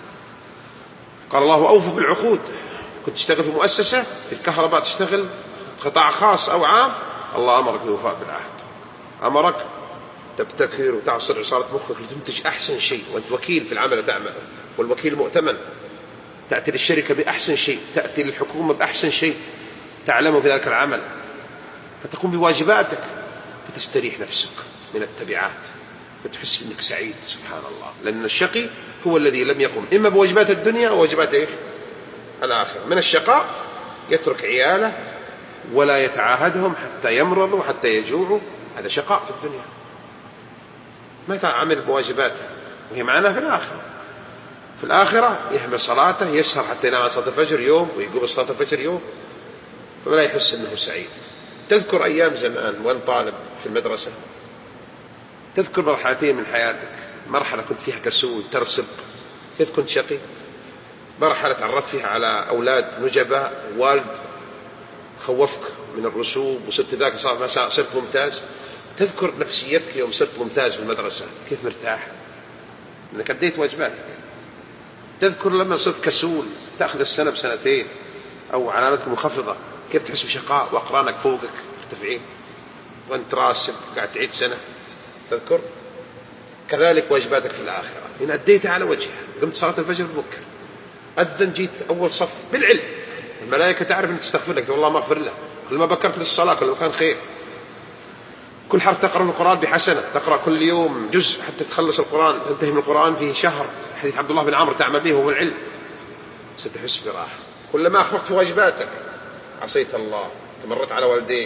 [SPEAKER 1] قال الله: أوفوا بالعقود. كنت تشتغل في مؤسسة في الكهرباء، تشتغل قطاع خاص أو عام، الله أمرك بالوفاء بالعهد، أمرك تبتكر وتعصر عصارة مخك لتنتج أحسن شيء، وأنت وكيل في العمل تعمل، والوكيل مؤتمن. تأتي للشركة بأحسن شيء، تأتي للحكومة بأحسن شيء تعلمه في ذلك العمل، فتقوم بواجباتك، فتستريح نفسك من التبعات، فتحس أنك سعيد. سبحان الله، لأن الشقي هو الذي لم يقم إما بواجبات الدنيا أو واجبات إيش؟ الآخرة. من الشقاء يترك عياله ولا يتعاهدهم حتى يمرضوا حتى يجوعوا، هذا شقاء في الدنيا، ما تعمل بواجباته، وهي معنا في الآخرة. في الآخرة يهمل صلاته، يسهر حتى ينام صلاة الفجر يوم ويقوم صلاة الفجر يوم، فلا يحس أنه سعيد. تذكر أيام زمان وأنت طالب في المدرسة، تذكر مرحلتين من حياتك، مرحلة كنت فيها كسول ترسب، كيف كنت شقي، مرحلة تعرضت فيها على أولاد نجباء، والد خوفك من الرسوب وصرت ذاك صرت ممتاز. تذكر نفسيتك يوم صرت ممتاز في المدرسة، كيف مرتاح أنك أديت واجباتك. تذكر لما صرت كسول تأخذ السنة بسنتين أو علامتك منخفضة، كيف تحس بشقاء وأقرانك فوقك مرتفعين وأنت راسب قاعد تعيد سنة. تذكر كذلك واجباتك في الآخرة إن أديتها على وجهها. قمت صلاة الفجر ببكر، أذن جيت أول صف بالعلم، الملائكة تعرف أن تستغفر لك، والله ما أغفر له. كل ما بكرت للصلاة كل ما كان خير. كل حرف تقرأ القرآن بحسنة، تقرأ كل يوم جزء حتى تخلص القرآن، تنتهي من القرآن في شهر، حديث عبد الله بن عمرو تعمل به هو العلم، ستحس براحة. كلما أخفقت في واجباتك عصيت الله، تمرت على والديك،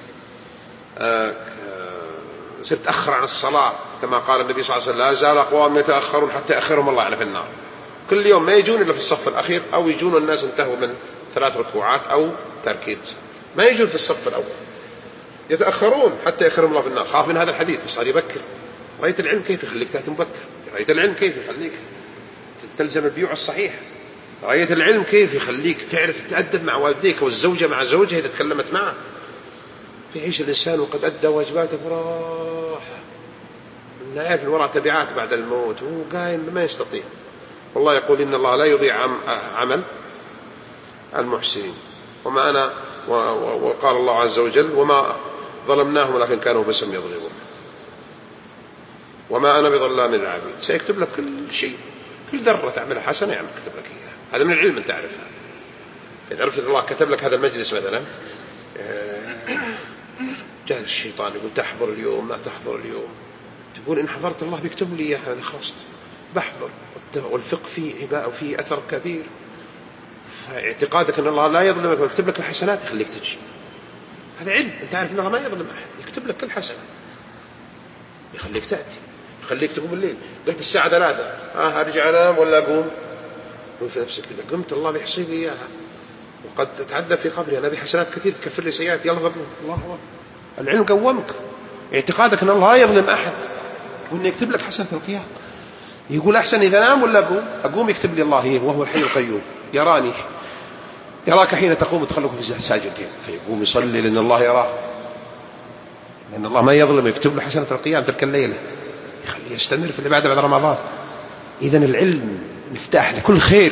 [SPEAKER 1] صرت أخر عن الصلاة، كما قال النبي صلى الله عليه وسلم: لا زال أقوام يتأخرون حتى أخرهم الله عنه في النار. كل يوم ما يجون إلا في الصف الأخير، أو يجون الناس انتهوا من ثلاث ركوعات أو تركيز، ما يجون في الصف الأول، يتأخرون حتى يخرهم الله في النار. خاف من هذا الحديث فصار يبكر. رأيت العلم كيف يخليك تأتي مبكر، رأيت العلم كيف يخليك تلزم البيوع الصحيح، رأيت العلم كيف يخليك تعرف تتأدب مع والديك، والزوجة مع زوجها إذا تكلمت معه. فيعيش الإنسان وقد أدى واجباته براحة، نعرف الوراء تبعات بعد الموت، وهو قايم ما يستطيع. والله يقول: إن الله لا يضيع عمل المحسنين. وما أنا وقال الله عز وجل: وما ظلمناهم ولكن كانوا بسم يظلمون، وما أنا بظلام للعبيد. سيكتب لك كل شيء، كل ذرة تعملها حسنة يعمل كتب لك إياها. هذا من العلم أن تعرفها. إذا عرفت أن الله كتب لك هذا المجلس مثلا، جاء الشيطان يقول: تحضر اليوم ما تحضر اليوم، تقول: إن حضرت الله بيكتب لي إياها، هذا خلصت بحضر. والفقه فيه عباءة وفيه أثر كبير، فاعتقادك أن الله لا يظلمك ويكتب لك الحسنات يخليك تجي. هذا علم، أنت عارف أن الله ما يظلم أحد، يكتب لك كل حسنة، يخليك تأتي، يخليك تقوم الليل. قلت الساعة ثلاثة، آه أرجع أنام ولا أقوم؟ قل في نفسك إذا قمت الله بيحصي لي إياها، وقد تتعذب في قبري، أنا بحسنات كثير تكفر لي سيئات، يلا قبل الله أكبر. العلم قومك، اعتقادك أن الله لا يظلم أحد، وأنه يكتب لك حسنة في القيامة. يقول: أحسن إذا نام ولا أقوم؟ أقوم يكتب لي الله، وهو الحي القيوم، يراني، يراك حين تقوم وتخلق في الساجدين، فيقوم يصلي لأن الله يراه، لأن الله ما يظلم، يكتب له حسنة القيام تلك الليلة، يخليه يستمر في العبادة بعد رمضان. إذن العلم مفتاح لكل خير،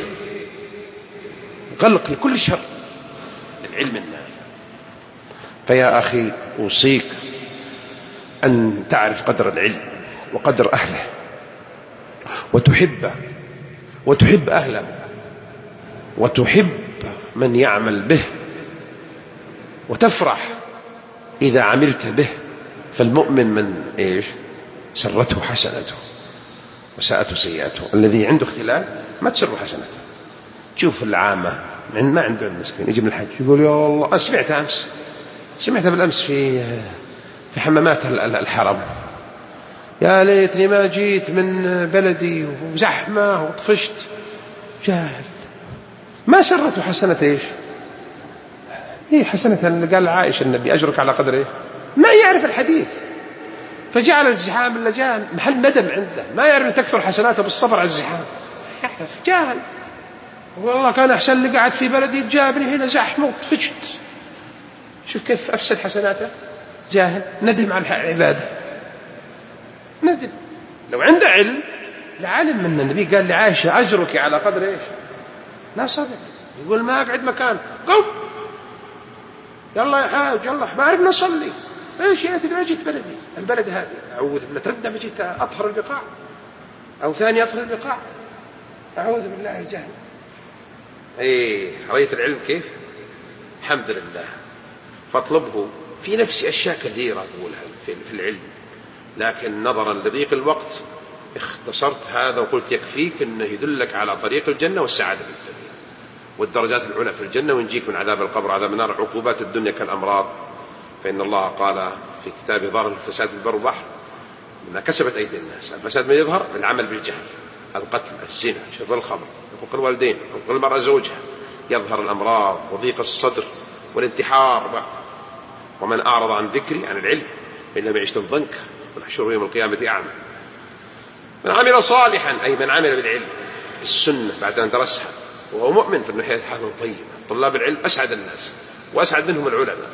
[SPEAKER 1] غلق لكل شر، العلم النافع. فيا أخي أوصيك أن تعرف قدر العلم وقدر أهله، وتحبه وتحب أهله وتحب من يعمل به، وتفرح إذا عملت به. فالمؤمن من إيش؟ سرته حسنته، وساءته سيئاته. الذي عنده اختلال ما تسر حسناته. تشوف العامة ما عنده المسكين يجي من الحج يقول يا الله سمعت أمس سمعت بالأمس في في حمامات الحرم يا ليتني ما جيت من بلدي وزحمة وطفشت. جاهل ما سرته حسنة إيش هي حسنة اللي قال عائشة النبي أجرك على قدر إيه ما يعرف الحديث فجعل الزحام اللي جاء محل ندم عنده ما يعرف أن تكثر حسناته بالصبر على الزحام يعرف جاهل والله كان أحسن اللي قاعد في بلدي جابني هنا زحمة وطفشت. شوف كيف أفسد حسناته جاهل ندم على العبادة ندم. لو عنده علم لعلم من النبي قال لعائشة أجرك على قدر إيش لا صدق يقول ما أقعد مكان قم يلا يا حاج يلا ما عرفنا نصلي ايش يا تبي جيت بلدي البلد هذه اعوذ بالله تندم جيت اطهر البقاع او ثاني اطهر البقاع اعوذ بالله الجهل. ايه رأيت العلم كيف الحمد لله. فاطلبه في نفسي اشياء كثيره اقولها في العلم لكن نظرا لضيق الوقت اختصرت هذا وقلت يكفيك انه يدلك على طريق الجنه والسعاده في الدنيا والدرجات العلى في الجنة وينجيك من عذاب القبر وعذاب النار. عقوبات الدنيا كالأمراض فإن الله قال في كتابه ظهر الفساد في البر والبحر ما كسبت أيدي الناس. الفساد من يظهر بالعمل بالجهل القتل الزنا شرب الخمر حقوق الوالدين حقوق المرأة زوجها. يظهر الأمراض وضيق الصدر والانتحار. ومن أعرض عن ذكري عن العلم فإنما يعيش ضنكا ونحشره يوم القيامة أعمى. من عمل صالحا أي من عمل بالعلم السنة بعد أن درسها وهو مؤمن في النهاية حاله طيبة. طلاب العلم أسعد الناس وأسعد منهم العلماء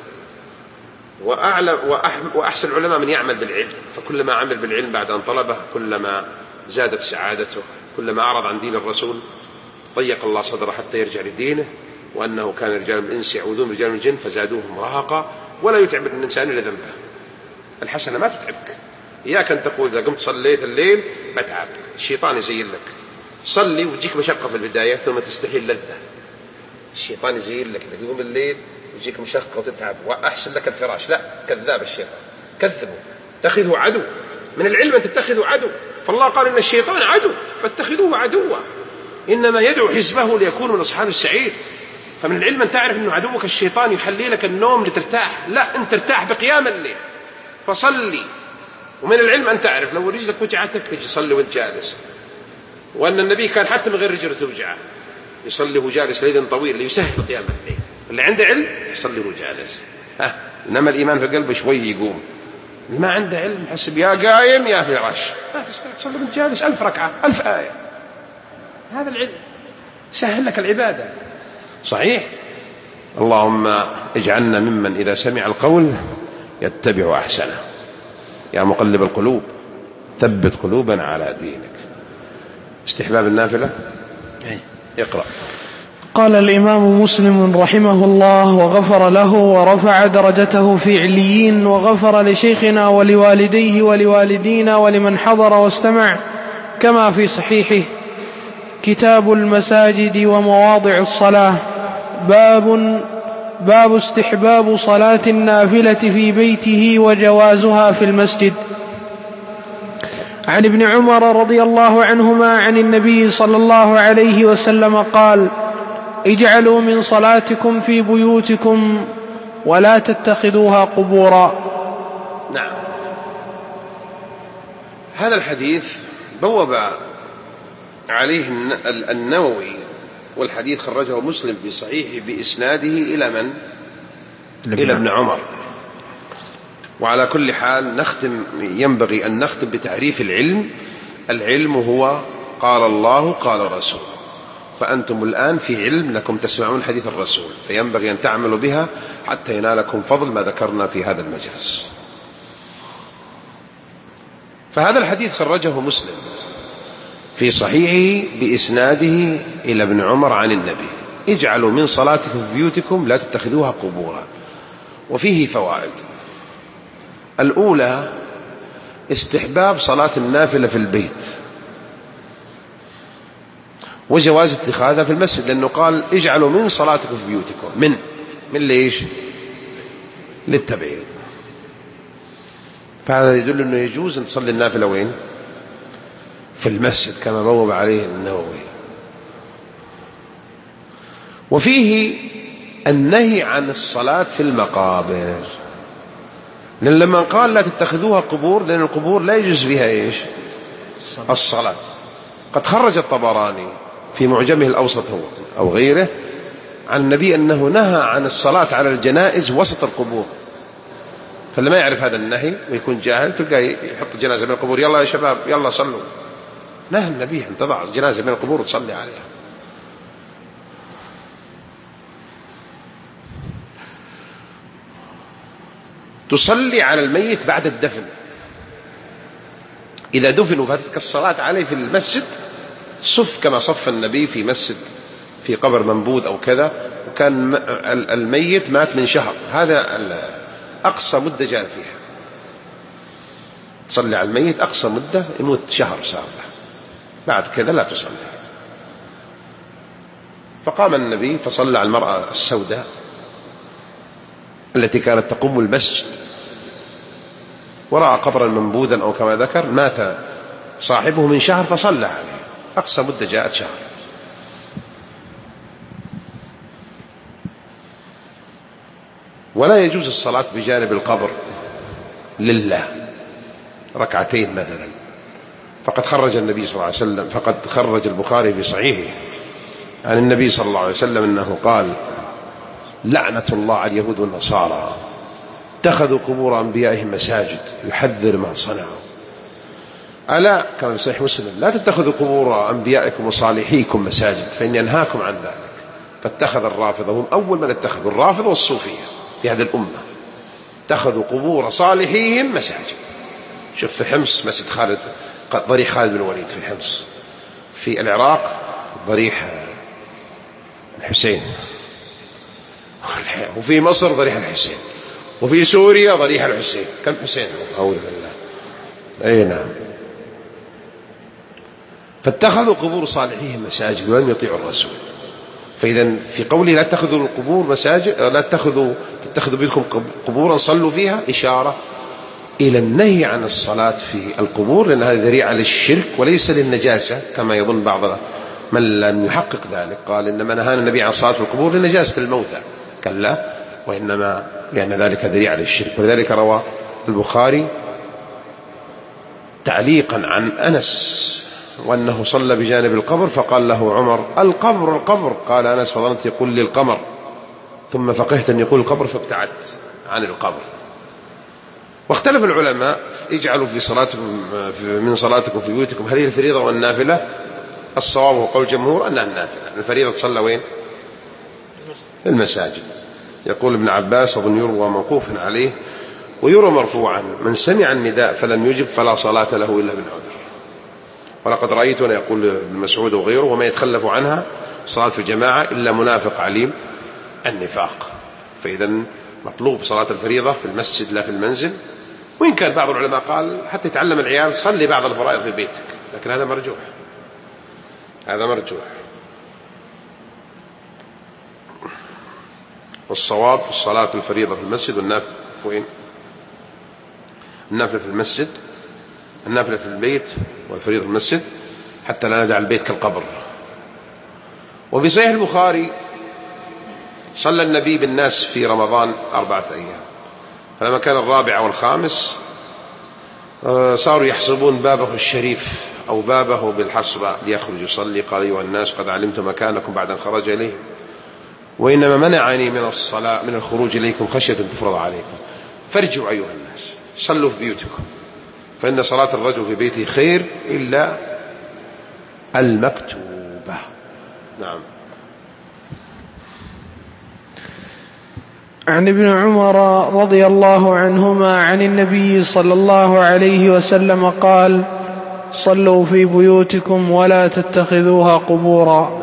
[SPEAKER 1] وأعلى وأحسن العلماء من يعمل بالعلم. فكلما عمل بالعلم بعد أن طلبه كلما زادت سعادته كلما أعرض عن دين الرسول ضيق الله صدره حتى يرجع لدينه. وأنه كان رجال من الإنس يعوذون رجال من الجن فزادوهم رهقا ولا يتعب الإنسان إلا ذنبه. الحسنة ما تتعبك. إياك أن تقول إذا قمت صليت الليل بتعب الشيطان يزين لك. صلي وتجيك مشقة في البداية ثم تستحي اللذة. الشيطان يزين لك إذا تقوم الليل يجيك مشقة وتتعب وأحسن لك الفراش. لا كذاب الشيطان كذبه اتخذه عدو. من العلم أن تتخذه عدو فالله قال إن الشيطان عدو فاتخذوه عدوا إنما يدعو حزبه ليكون من أصحاب السعير. فمن العلم أن تعرف أنه عدوك الشيطان يحلي لك النوم لترتاح. لا أنت ترتاح بقيام الليل فصلي. ومن العلم أن تعرف لو رجلك وجعتك تجي صلي وانت جالس. وأن النبي كان حتى من غير رجله توجعه يصلي وهو جالس ليلا طويل ليسهل قيام الليل. اللي عنده علم يصلي وهو جالس. ها إنما الإيمان في قلبه شوي يقوم. اللي ما عنده علم حسب يا قايم يا فراش لا تستطيع تصلي وانت جالس ألف ركعة ألف آية. هذا العلم سهل لك العبادة صحيح. اللهم اجعلنا ممن إذا سمع القول يتبع أحسنه. يا مقلب القلوب ثبت قلوبنا على دينك. استحباب النافلة يقرأ.
[SPEAKER 3] قال الإمام مسلم رحمه الله وغفر له ورفع درجته في عليين وغفر لشيخنا ولوالديه ولوالدينا ولمن حضر واستمع كما في صحيحه كتاب المساجد ومواضع الصلاة. باب باب استحباب صلاة النافلة في بيته وجوازها في المسجد. عن ابن عمر رضي الله عنهما عن النبي صلى الله عليه وسلم قال اجعلوا من صلاتكم في بيوتكم ولا تتخذوها قبورا.
[SPEAKER 1] نعم هذا الحديث بوب عليه النووي والحديث خرجه مسلم في صحيحه بإسناده إلى من؟ إلى ابن عمر. وعلى كل حال نختم ينبغي أن نختم بتعريف العلم. العلم هو قال الله قال رسول. فأنتم الآن في علم لكم تسمعون حديث الرسول فينبغي أن تعملوا بها حتى ينالكم فضل ما ذكرنا في هذا المجلس. فهذا الحديث خرجه مسلم في صحيحه بإسناده إلى ابن عمر عن النبي اجعلوا من صلاتكم في بيوتكم لا تتخذوها قبورا. وفيه فوائد. الأولى استحباب صلاة النافلة في البيت وجواز اتخاذها في المسجد لأنه قال اجعلوا من صلاتكم في بيوتكم. من من ليش؟ للتبعيض. فهذا يدل أنه يجوز أن تصلي النافلة وين؟ في المسجد كما بوب عليه النووي. وفيه النهي عن الصلاة في المقابر، لأن لما قال لا تتخذوها قبور، لأن القبور لا يجوز فيها إيش؟ الصلاة. قد خرج الطبراني في معجمه الأوسط هو أو غيره عن النبي أنه نهى عن الصلاة على الجنائز وسط القبور. فاللي ما يعرف هذا النهي ويكون جاهل تلقى يحط جنازة بين القبور، يلا يا شباب يلا صلوا. نهى النبي أن تضع الجنازة بين القبور وتصلي عليها. تصلي على الميت بعد الدفن، إذا دفن وفاتتك الصلاة عليه في المسجد صف كما صف النبي في مسجد في قبر منبوذ أو كذا، وكان الميت مات من شهر، هذا أقصى مدة جاء فيها. تصلي على الميت أقصى مدة يموت شهر صار له، بعد كذا لا تصلي. فقام النبي فصلى على المرأة السوداء التي كانت تقوم المسجد، ورأى قبرا منبوذا أو كما ذكر، مات صاحبه من شهر فصلى عليه، أقصى مدة جاءت شهر. ولا يجوز الصلاة بجانب القبر لله ركعتين مثلا، فقد خرج النبي صلى الله عليه وسلم فقد خرج البخاري في صحيحه عن النبي صلى الله عليه وسلم أنه قال: لعنة الله على اليهود والنصارى اتخذوا قبور أنبيائهم مساجد، يحذر ما صنعوا. ألا كما في صحيح مسلم: لا تتخذوا قبور أنبيائكم وصالحيكم مساجد فإني أنهاكم عن ذلك. فاتخذ الرافضة، هم أول من اتخذوا، الرافضة والصوفية في هذه الأمة، اتخذوا قبور صالحيهم مساجد. شوف في حمص مسجد خالد، ضريح خالد بن الوليد في حمص، في العراق ضريح الحسين، وفي مصر ضريح الحسين، وفي سوريا ضريح الحسين. كم حسين؟ أعوذ بالله. أي نعم. فاتخذوا قبور صالحيهم مساجد ولم يطيعوا الرسول. فإذا في قوله لا تتخذوا القبور مساجد، لا تتخذوا تتخذوا بيتكم قبورا صلوا فيها، إشارة إلى النهي عن الصلاة في القبور، لأن هذا ذريعة للشرك وليس للنجاسة كما يظن بعض من لم يحقق ذلك. قال إنما نهانا النبي عن الصلاة في القبور لنجاسة الموتى، كلا، وإنما لأن ذلك ذريعة للشرك. ولذلك روى البخاري تعليقا عن أنس وأنه صلى بجانب القبر فقال له عمر: القبر القبر. قال أنس: فظننت يقول لي القمر، ثم فقهت أن يقول القبر فابتعدت عن القبر. واختلف العلماء: اجعلوا في صلاتكم من صلاتكم في بيوتكم هل هي الفريضة والنافلة؟ الصواب هو قول الجمهور أنها النافلة. الفريضة تصلى وين؟ في المساجد. يقول ابن عباس وابن يروى موقوفا عليه ويروى مرفوعا: من سمع النداء فلم يجب فلا صلاة له إلا من عذر. ولقد رأيتنا، يقول ابن مسعود وغيره، وما يتخلف عنها صلاة في الجماعة إلا منافق عليم النفاق. فإذا مطلوب صلاة الفريضة في المسجد لا في المنزل. وإن كان بعض العلماء قال حتى يتعلم العيال صلي بعض الفرائض في بيتك، لكن هذا مرجوح، هذا مرجوح. والصواب الصلاة الفريضة في المسجد والنافلة وين؟ النافلة في المسجد، النافلة في البيت والفريضة في المسجد، حتى لا ندع البيت كالقبر. وفي صحيح البخاري: صلى النبي بالناس في رمضان أربعة أيام، فلما كان الرابع والخامس صاروا يحسبون بابه الشريف أو بابه بالحصبة ليخرج يصلي. قال: أيها الناس قد علمت مكانكم بعد أن خرج إليهم، وإنما منعني من الصلاة من الخروج إليكم خشية تفرض عليكم، فارجعوا أيها الناس صلوا في بيوتكم، فإن صلاة الرجل في بيته خير إلا المكتوبة. نعم.
[SPEAKER 3] عن ابن عمر رضي الله عنهما عن النبي صلى الله عليه وسلم قال: صلوا في بيوتكم ولا تتخذوها قبورا.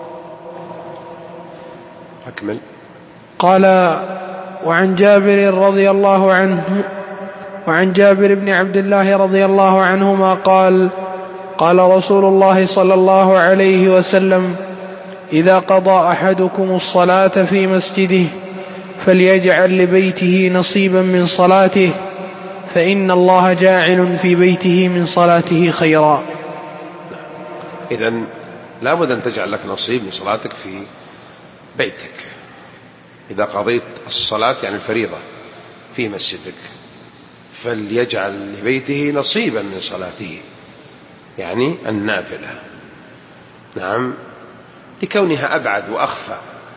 [SPEAKER 1] أكمل.
[SPEAKER 3] قال: وعن جابر رضي الله عنه وعن جابر بن عبد الله رضي الله عنهما قال: قال رسول الله صلى الله عليه وسلم: إذا قضى أحدكم الصلاة في مسجده فليجعل لبيته نصيبا من صلاته، فإن الله جاعل في بيته من صلاته خيرا.
[SPEAKER 1] إذن لابد أن تجعل لك نصيب من صلاتك في بيتك إذا قضيت الصلاة يعني الفريضة في مسجدك، فليجعل لبيته نصيبا من صلاته يعني النافلة. نعم، لكونها أبعد وأخفى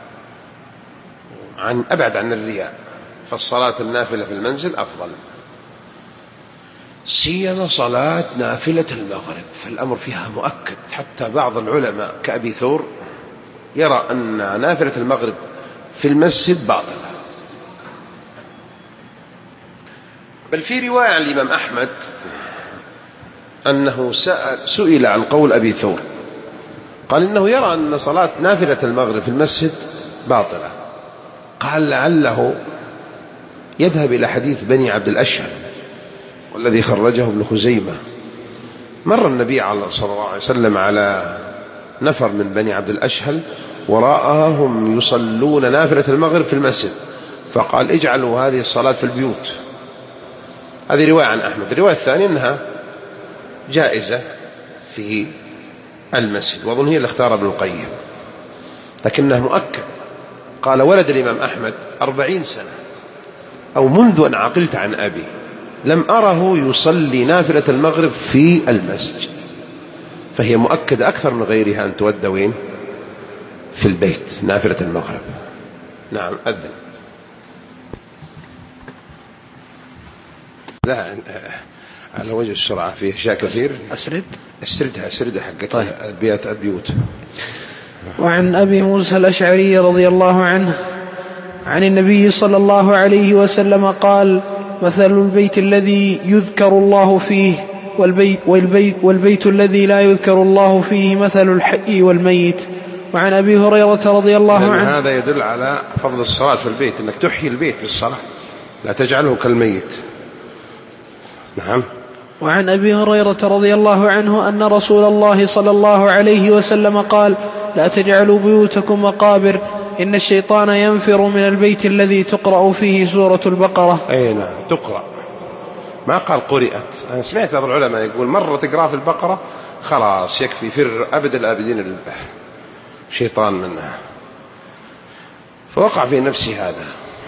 [SPEAKER 1] عن أبعد عن الرياء، فالصلاة النافلة في المنزل أفضل، سيما صلاة نافلة المغرب، فالأمر فيها مؤكد. حتى بعض العلماء كأبي ثور يرى أن نافلة المغرب في المسجد باطلة، بل في رواية عن الإمام أحمد أنه سئل عن قول أبي ثور، قال إنه يرى أن صلاة نافلة المغرب في المسجد باطلة، قال لعله يذهب إلى حديث بني عبد الأشهل والذي خرجه ابن خزيمة. مر النبي صلى الله عليه وسلم على نفر من بني عبد الأشهل ورآهم يصلون نافلة المغرب في المسجد، فقال اجعلوا هذه الصلاة في البيوت. هذه رواية عن أحمد. الرواية الثانية أنها جائزة في المسجد، وأظن هي اللي اختار ابن القيم، لكنها مؤكد. قال ولد الإمام أحمد أربعين سنة أو منذ أن عقلت عن أبي لم أره يصلي نافلة المغرب في المسجد، فهي مؤكدة أكثر من غيرها أن تودى وين؟ في البيت نافلة المغرب. نعم أذن. لا على وجه السرعة في أشياء كثير.
[SPEAKER 3] أسرد
[SPEAKER 1] أسردها أسردها حقت
[SPEAKER 3] طيب.
[SPEAKER 1] البيوت البيوت.
[SPEAKER 3] وعن أبي موسى الأشعري رضي الله عنه عن النبي صلى الله عليه وسلم قال: مثل البيت الذي يذكر الله فيه والبيت, والبيت, والبيت الذي لا يذكر الله فيه مثل الحي والميت. وعن أبي هريرة رضي الله عنه.
[SPEAKER 1] هذا يدل على فضل الصلاة في البيت، أنك تحيي البيت بالصلاة، لا تجعله كالميت. نعم.
[SPEAKER 3] وعن أبي هريرة رضي الله عنه أن رسول الله صلى الله عليه وسلم قال: لا تجعلوا بيوتكم مقابر، إن الشيطان ينفر من البيت الذي تقرأ فيه سورة البقرة.
[SPEAKER 1] أي نعم، تقرأ، ما قال قرئت. أنا سمعت بعض العلماء يقول مرة تقرأ في البقرة خلاص يكفي، فر أبد الآبدين الشيطان منها، فوقع في نفسي هذا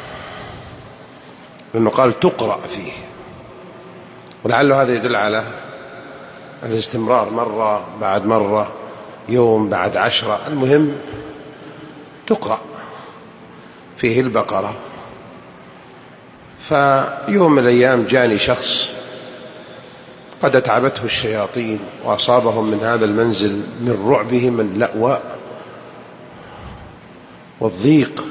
[SPEAKER 1] لأنه قال تقرأ فيه، ولعل هذا يدل على الاستمرار، مرة بعد مرة، يوم بعد عشرة، المهم تقرأ فيه البقرة. فيوم من الأيام جاني شخص قد أتعبته الشياطين وأصابهم من هذا المنزل من رعبهم اللأواء والضيق،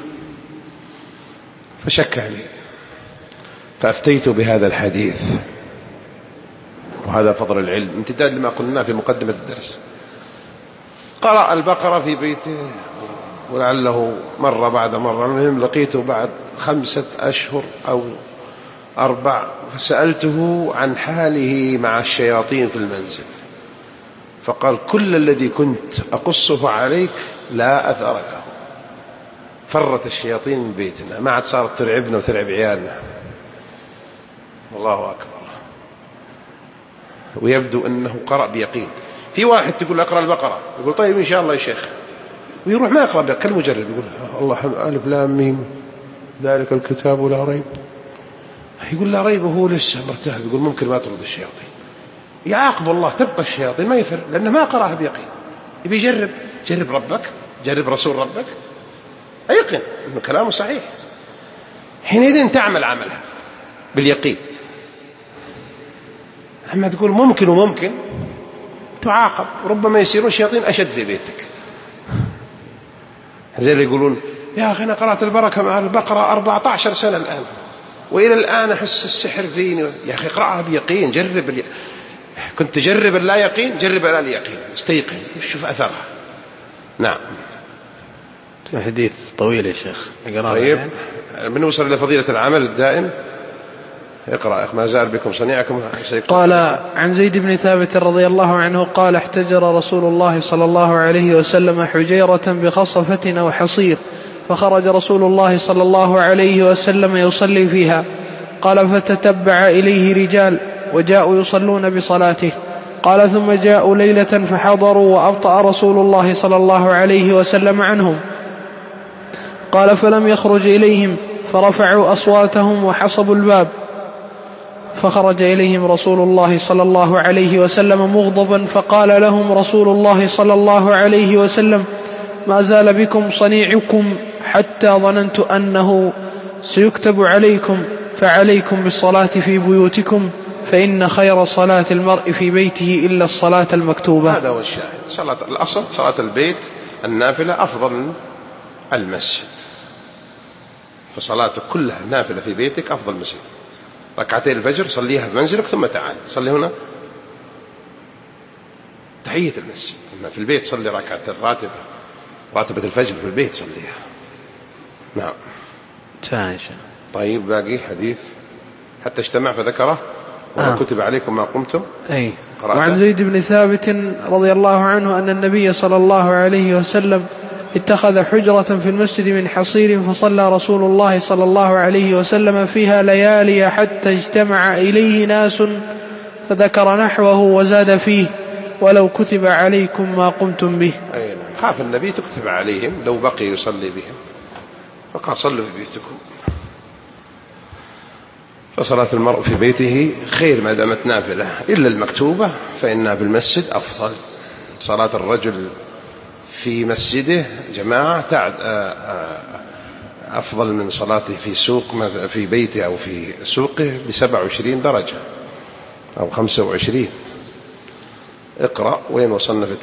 [SPEAKER 1] فشكى لي، فأفتيت بهذا الحديث، وهذا فضل العلم امتداد لما قلنا في مقدمة الدرس. قرأ البقرة في بيته ولعله مرة بعد مرة، المهم لقيته بعد خمسة أشهر أو أربع، فسألته عن حاله مع الشياطين في المنزل، فقال كل الذي كنت أقصه عليك لا أثر له، فرت الشياطين من بيتنا، ما عاد صارت ترعبنا وترعب عيالنا. الله أكبر. ويبدو أنه قرأ بيقين. في واحد تقول أقرأ البقرة، يقول طيب إن شاء الله يا شيخ، ويروح ما يقرأ بها كالمجرد، يقول الله ألف لام ميم ذلك الكتاب لا ريب، يقول لا ريب وهو لسه مرتهب، يقول ممكن ما ترد الشياطين، يعاقب الله، تبقى الشياطين ما يفر، لأنه ما قرأها بيقين. يبي يجرب، جرب ربك، جرب رسول ربك، أيقن أنه كلامه صحيح، حينئذ تعمل عملها باليقين. أما تقول ممكن وممكن تعاقب، ربما يصيرون الشياطين أشد في بيتك، زي اللي يقولون يا أخي أنا قرأت البركة مع البقرة أربعة عشر سنة الآن وإلى الآن أحس السحر فيني. يا أخي اقرأها بيقين، جرب الي... كنت تجرب اللا يقين، جرب اللا اليقين، استيقن شوف أثرها. نعم.
[SPEAKER 2] حديث طويل يا شيخ.
[SPEAKER 1] طيب بنوصل إلى فضيلة العمل الدائم. اقرأ ما زال بكم صنيعكم.
[SPEAKER 3] قال عن زيد بن ثابت رضي الله عنه قال احتجر رسول الله صلى الله عليه وسلم حجيرة بخصفة أو حصير، فخرج رسول الله صلى الله عليه وسلم يصلي فيها. قال فتتبع إليه رجال وجاءوا يصلون بصلاته، قال ثم جاءوا ليلة فحضروا وأبطأ رسول الله صلى الله عليه وسلم عنهم. قال فلم يخرج إليهم فرفعوا أصواتهم وحصبوا الباب، فخرج إليهم رسول الله صلى الله عليه وسلم مغضبا، فقال لهم رسول الله صلى الله عليه وسلم: ما زال بكم صنيعكم حتى ظننت أنه سيكتب عليكم، فعليكم بالصلاة في بيوتكم، فإن خير صلاة المرء في بيته إلا الصلاة المكتوبة.
[SPEAKER 1] هذا هو الشاهد. صلاة الأصل صلاة البيت النافلة أفضل من المسجد، فصلاتك كلها نافلة في بيتك أفضل من المسجد. ركعتين الفجر صليها في منزلك ثم تعال صلي هنا تحية المسجد. أما في البيت صلي ركعة الراتبة راتبة الفجر في البيت صليها. نعم. طيب باقي حديث حتى اجتمع فذكره وما آه. كتب عليكم ما قمتم.
[SPEAKER 3] أي. وعن زيد بن ثابت رضي الله عنه أن النبي صلى الله عليه وسلم اتخذ حجرة في المسجد من حصير، فصلى رسول الله صلى الله عليه وسلم فيها ليالي حتى اجتمع إليه ناس، فذكر نحوه وزاد فيه: ولو كتب عليكم ما قمتم به.
[SPEAKER 1] أي نعم. خاف النبي تكتب عليهم لو بقي يصلي بهم، فقال صلوا في بيتكم. فصلاة المرء في بيته خير ما دامت نافلة، إلا المكتوبة فإنها في المسجد أفضل. صلاة الرجل في مسجده جماعة أفضل من صلاته في سوق في بيته أو في سوقه بسبع وعشرين درجة أو خمسة وعشرين. اقرأ وين وصلنا في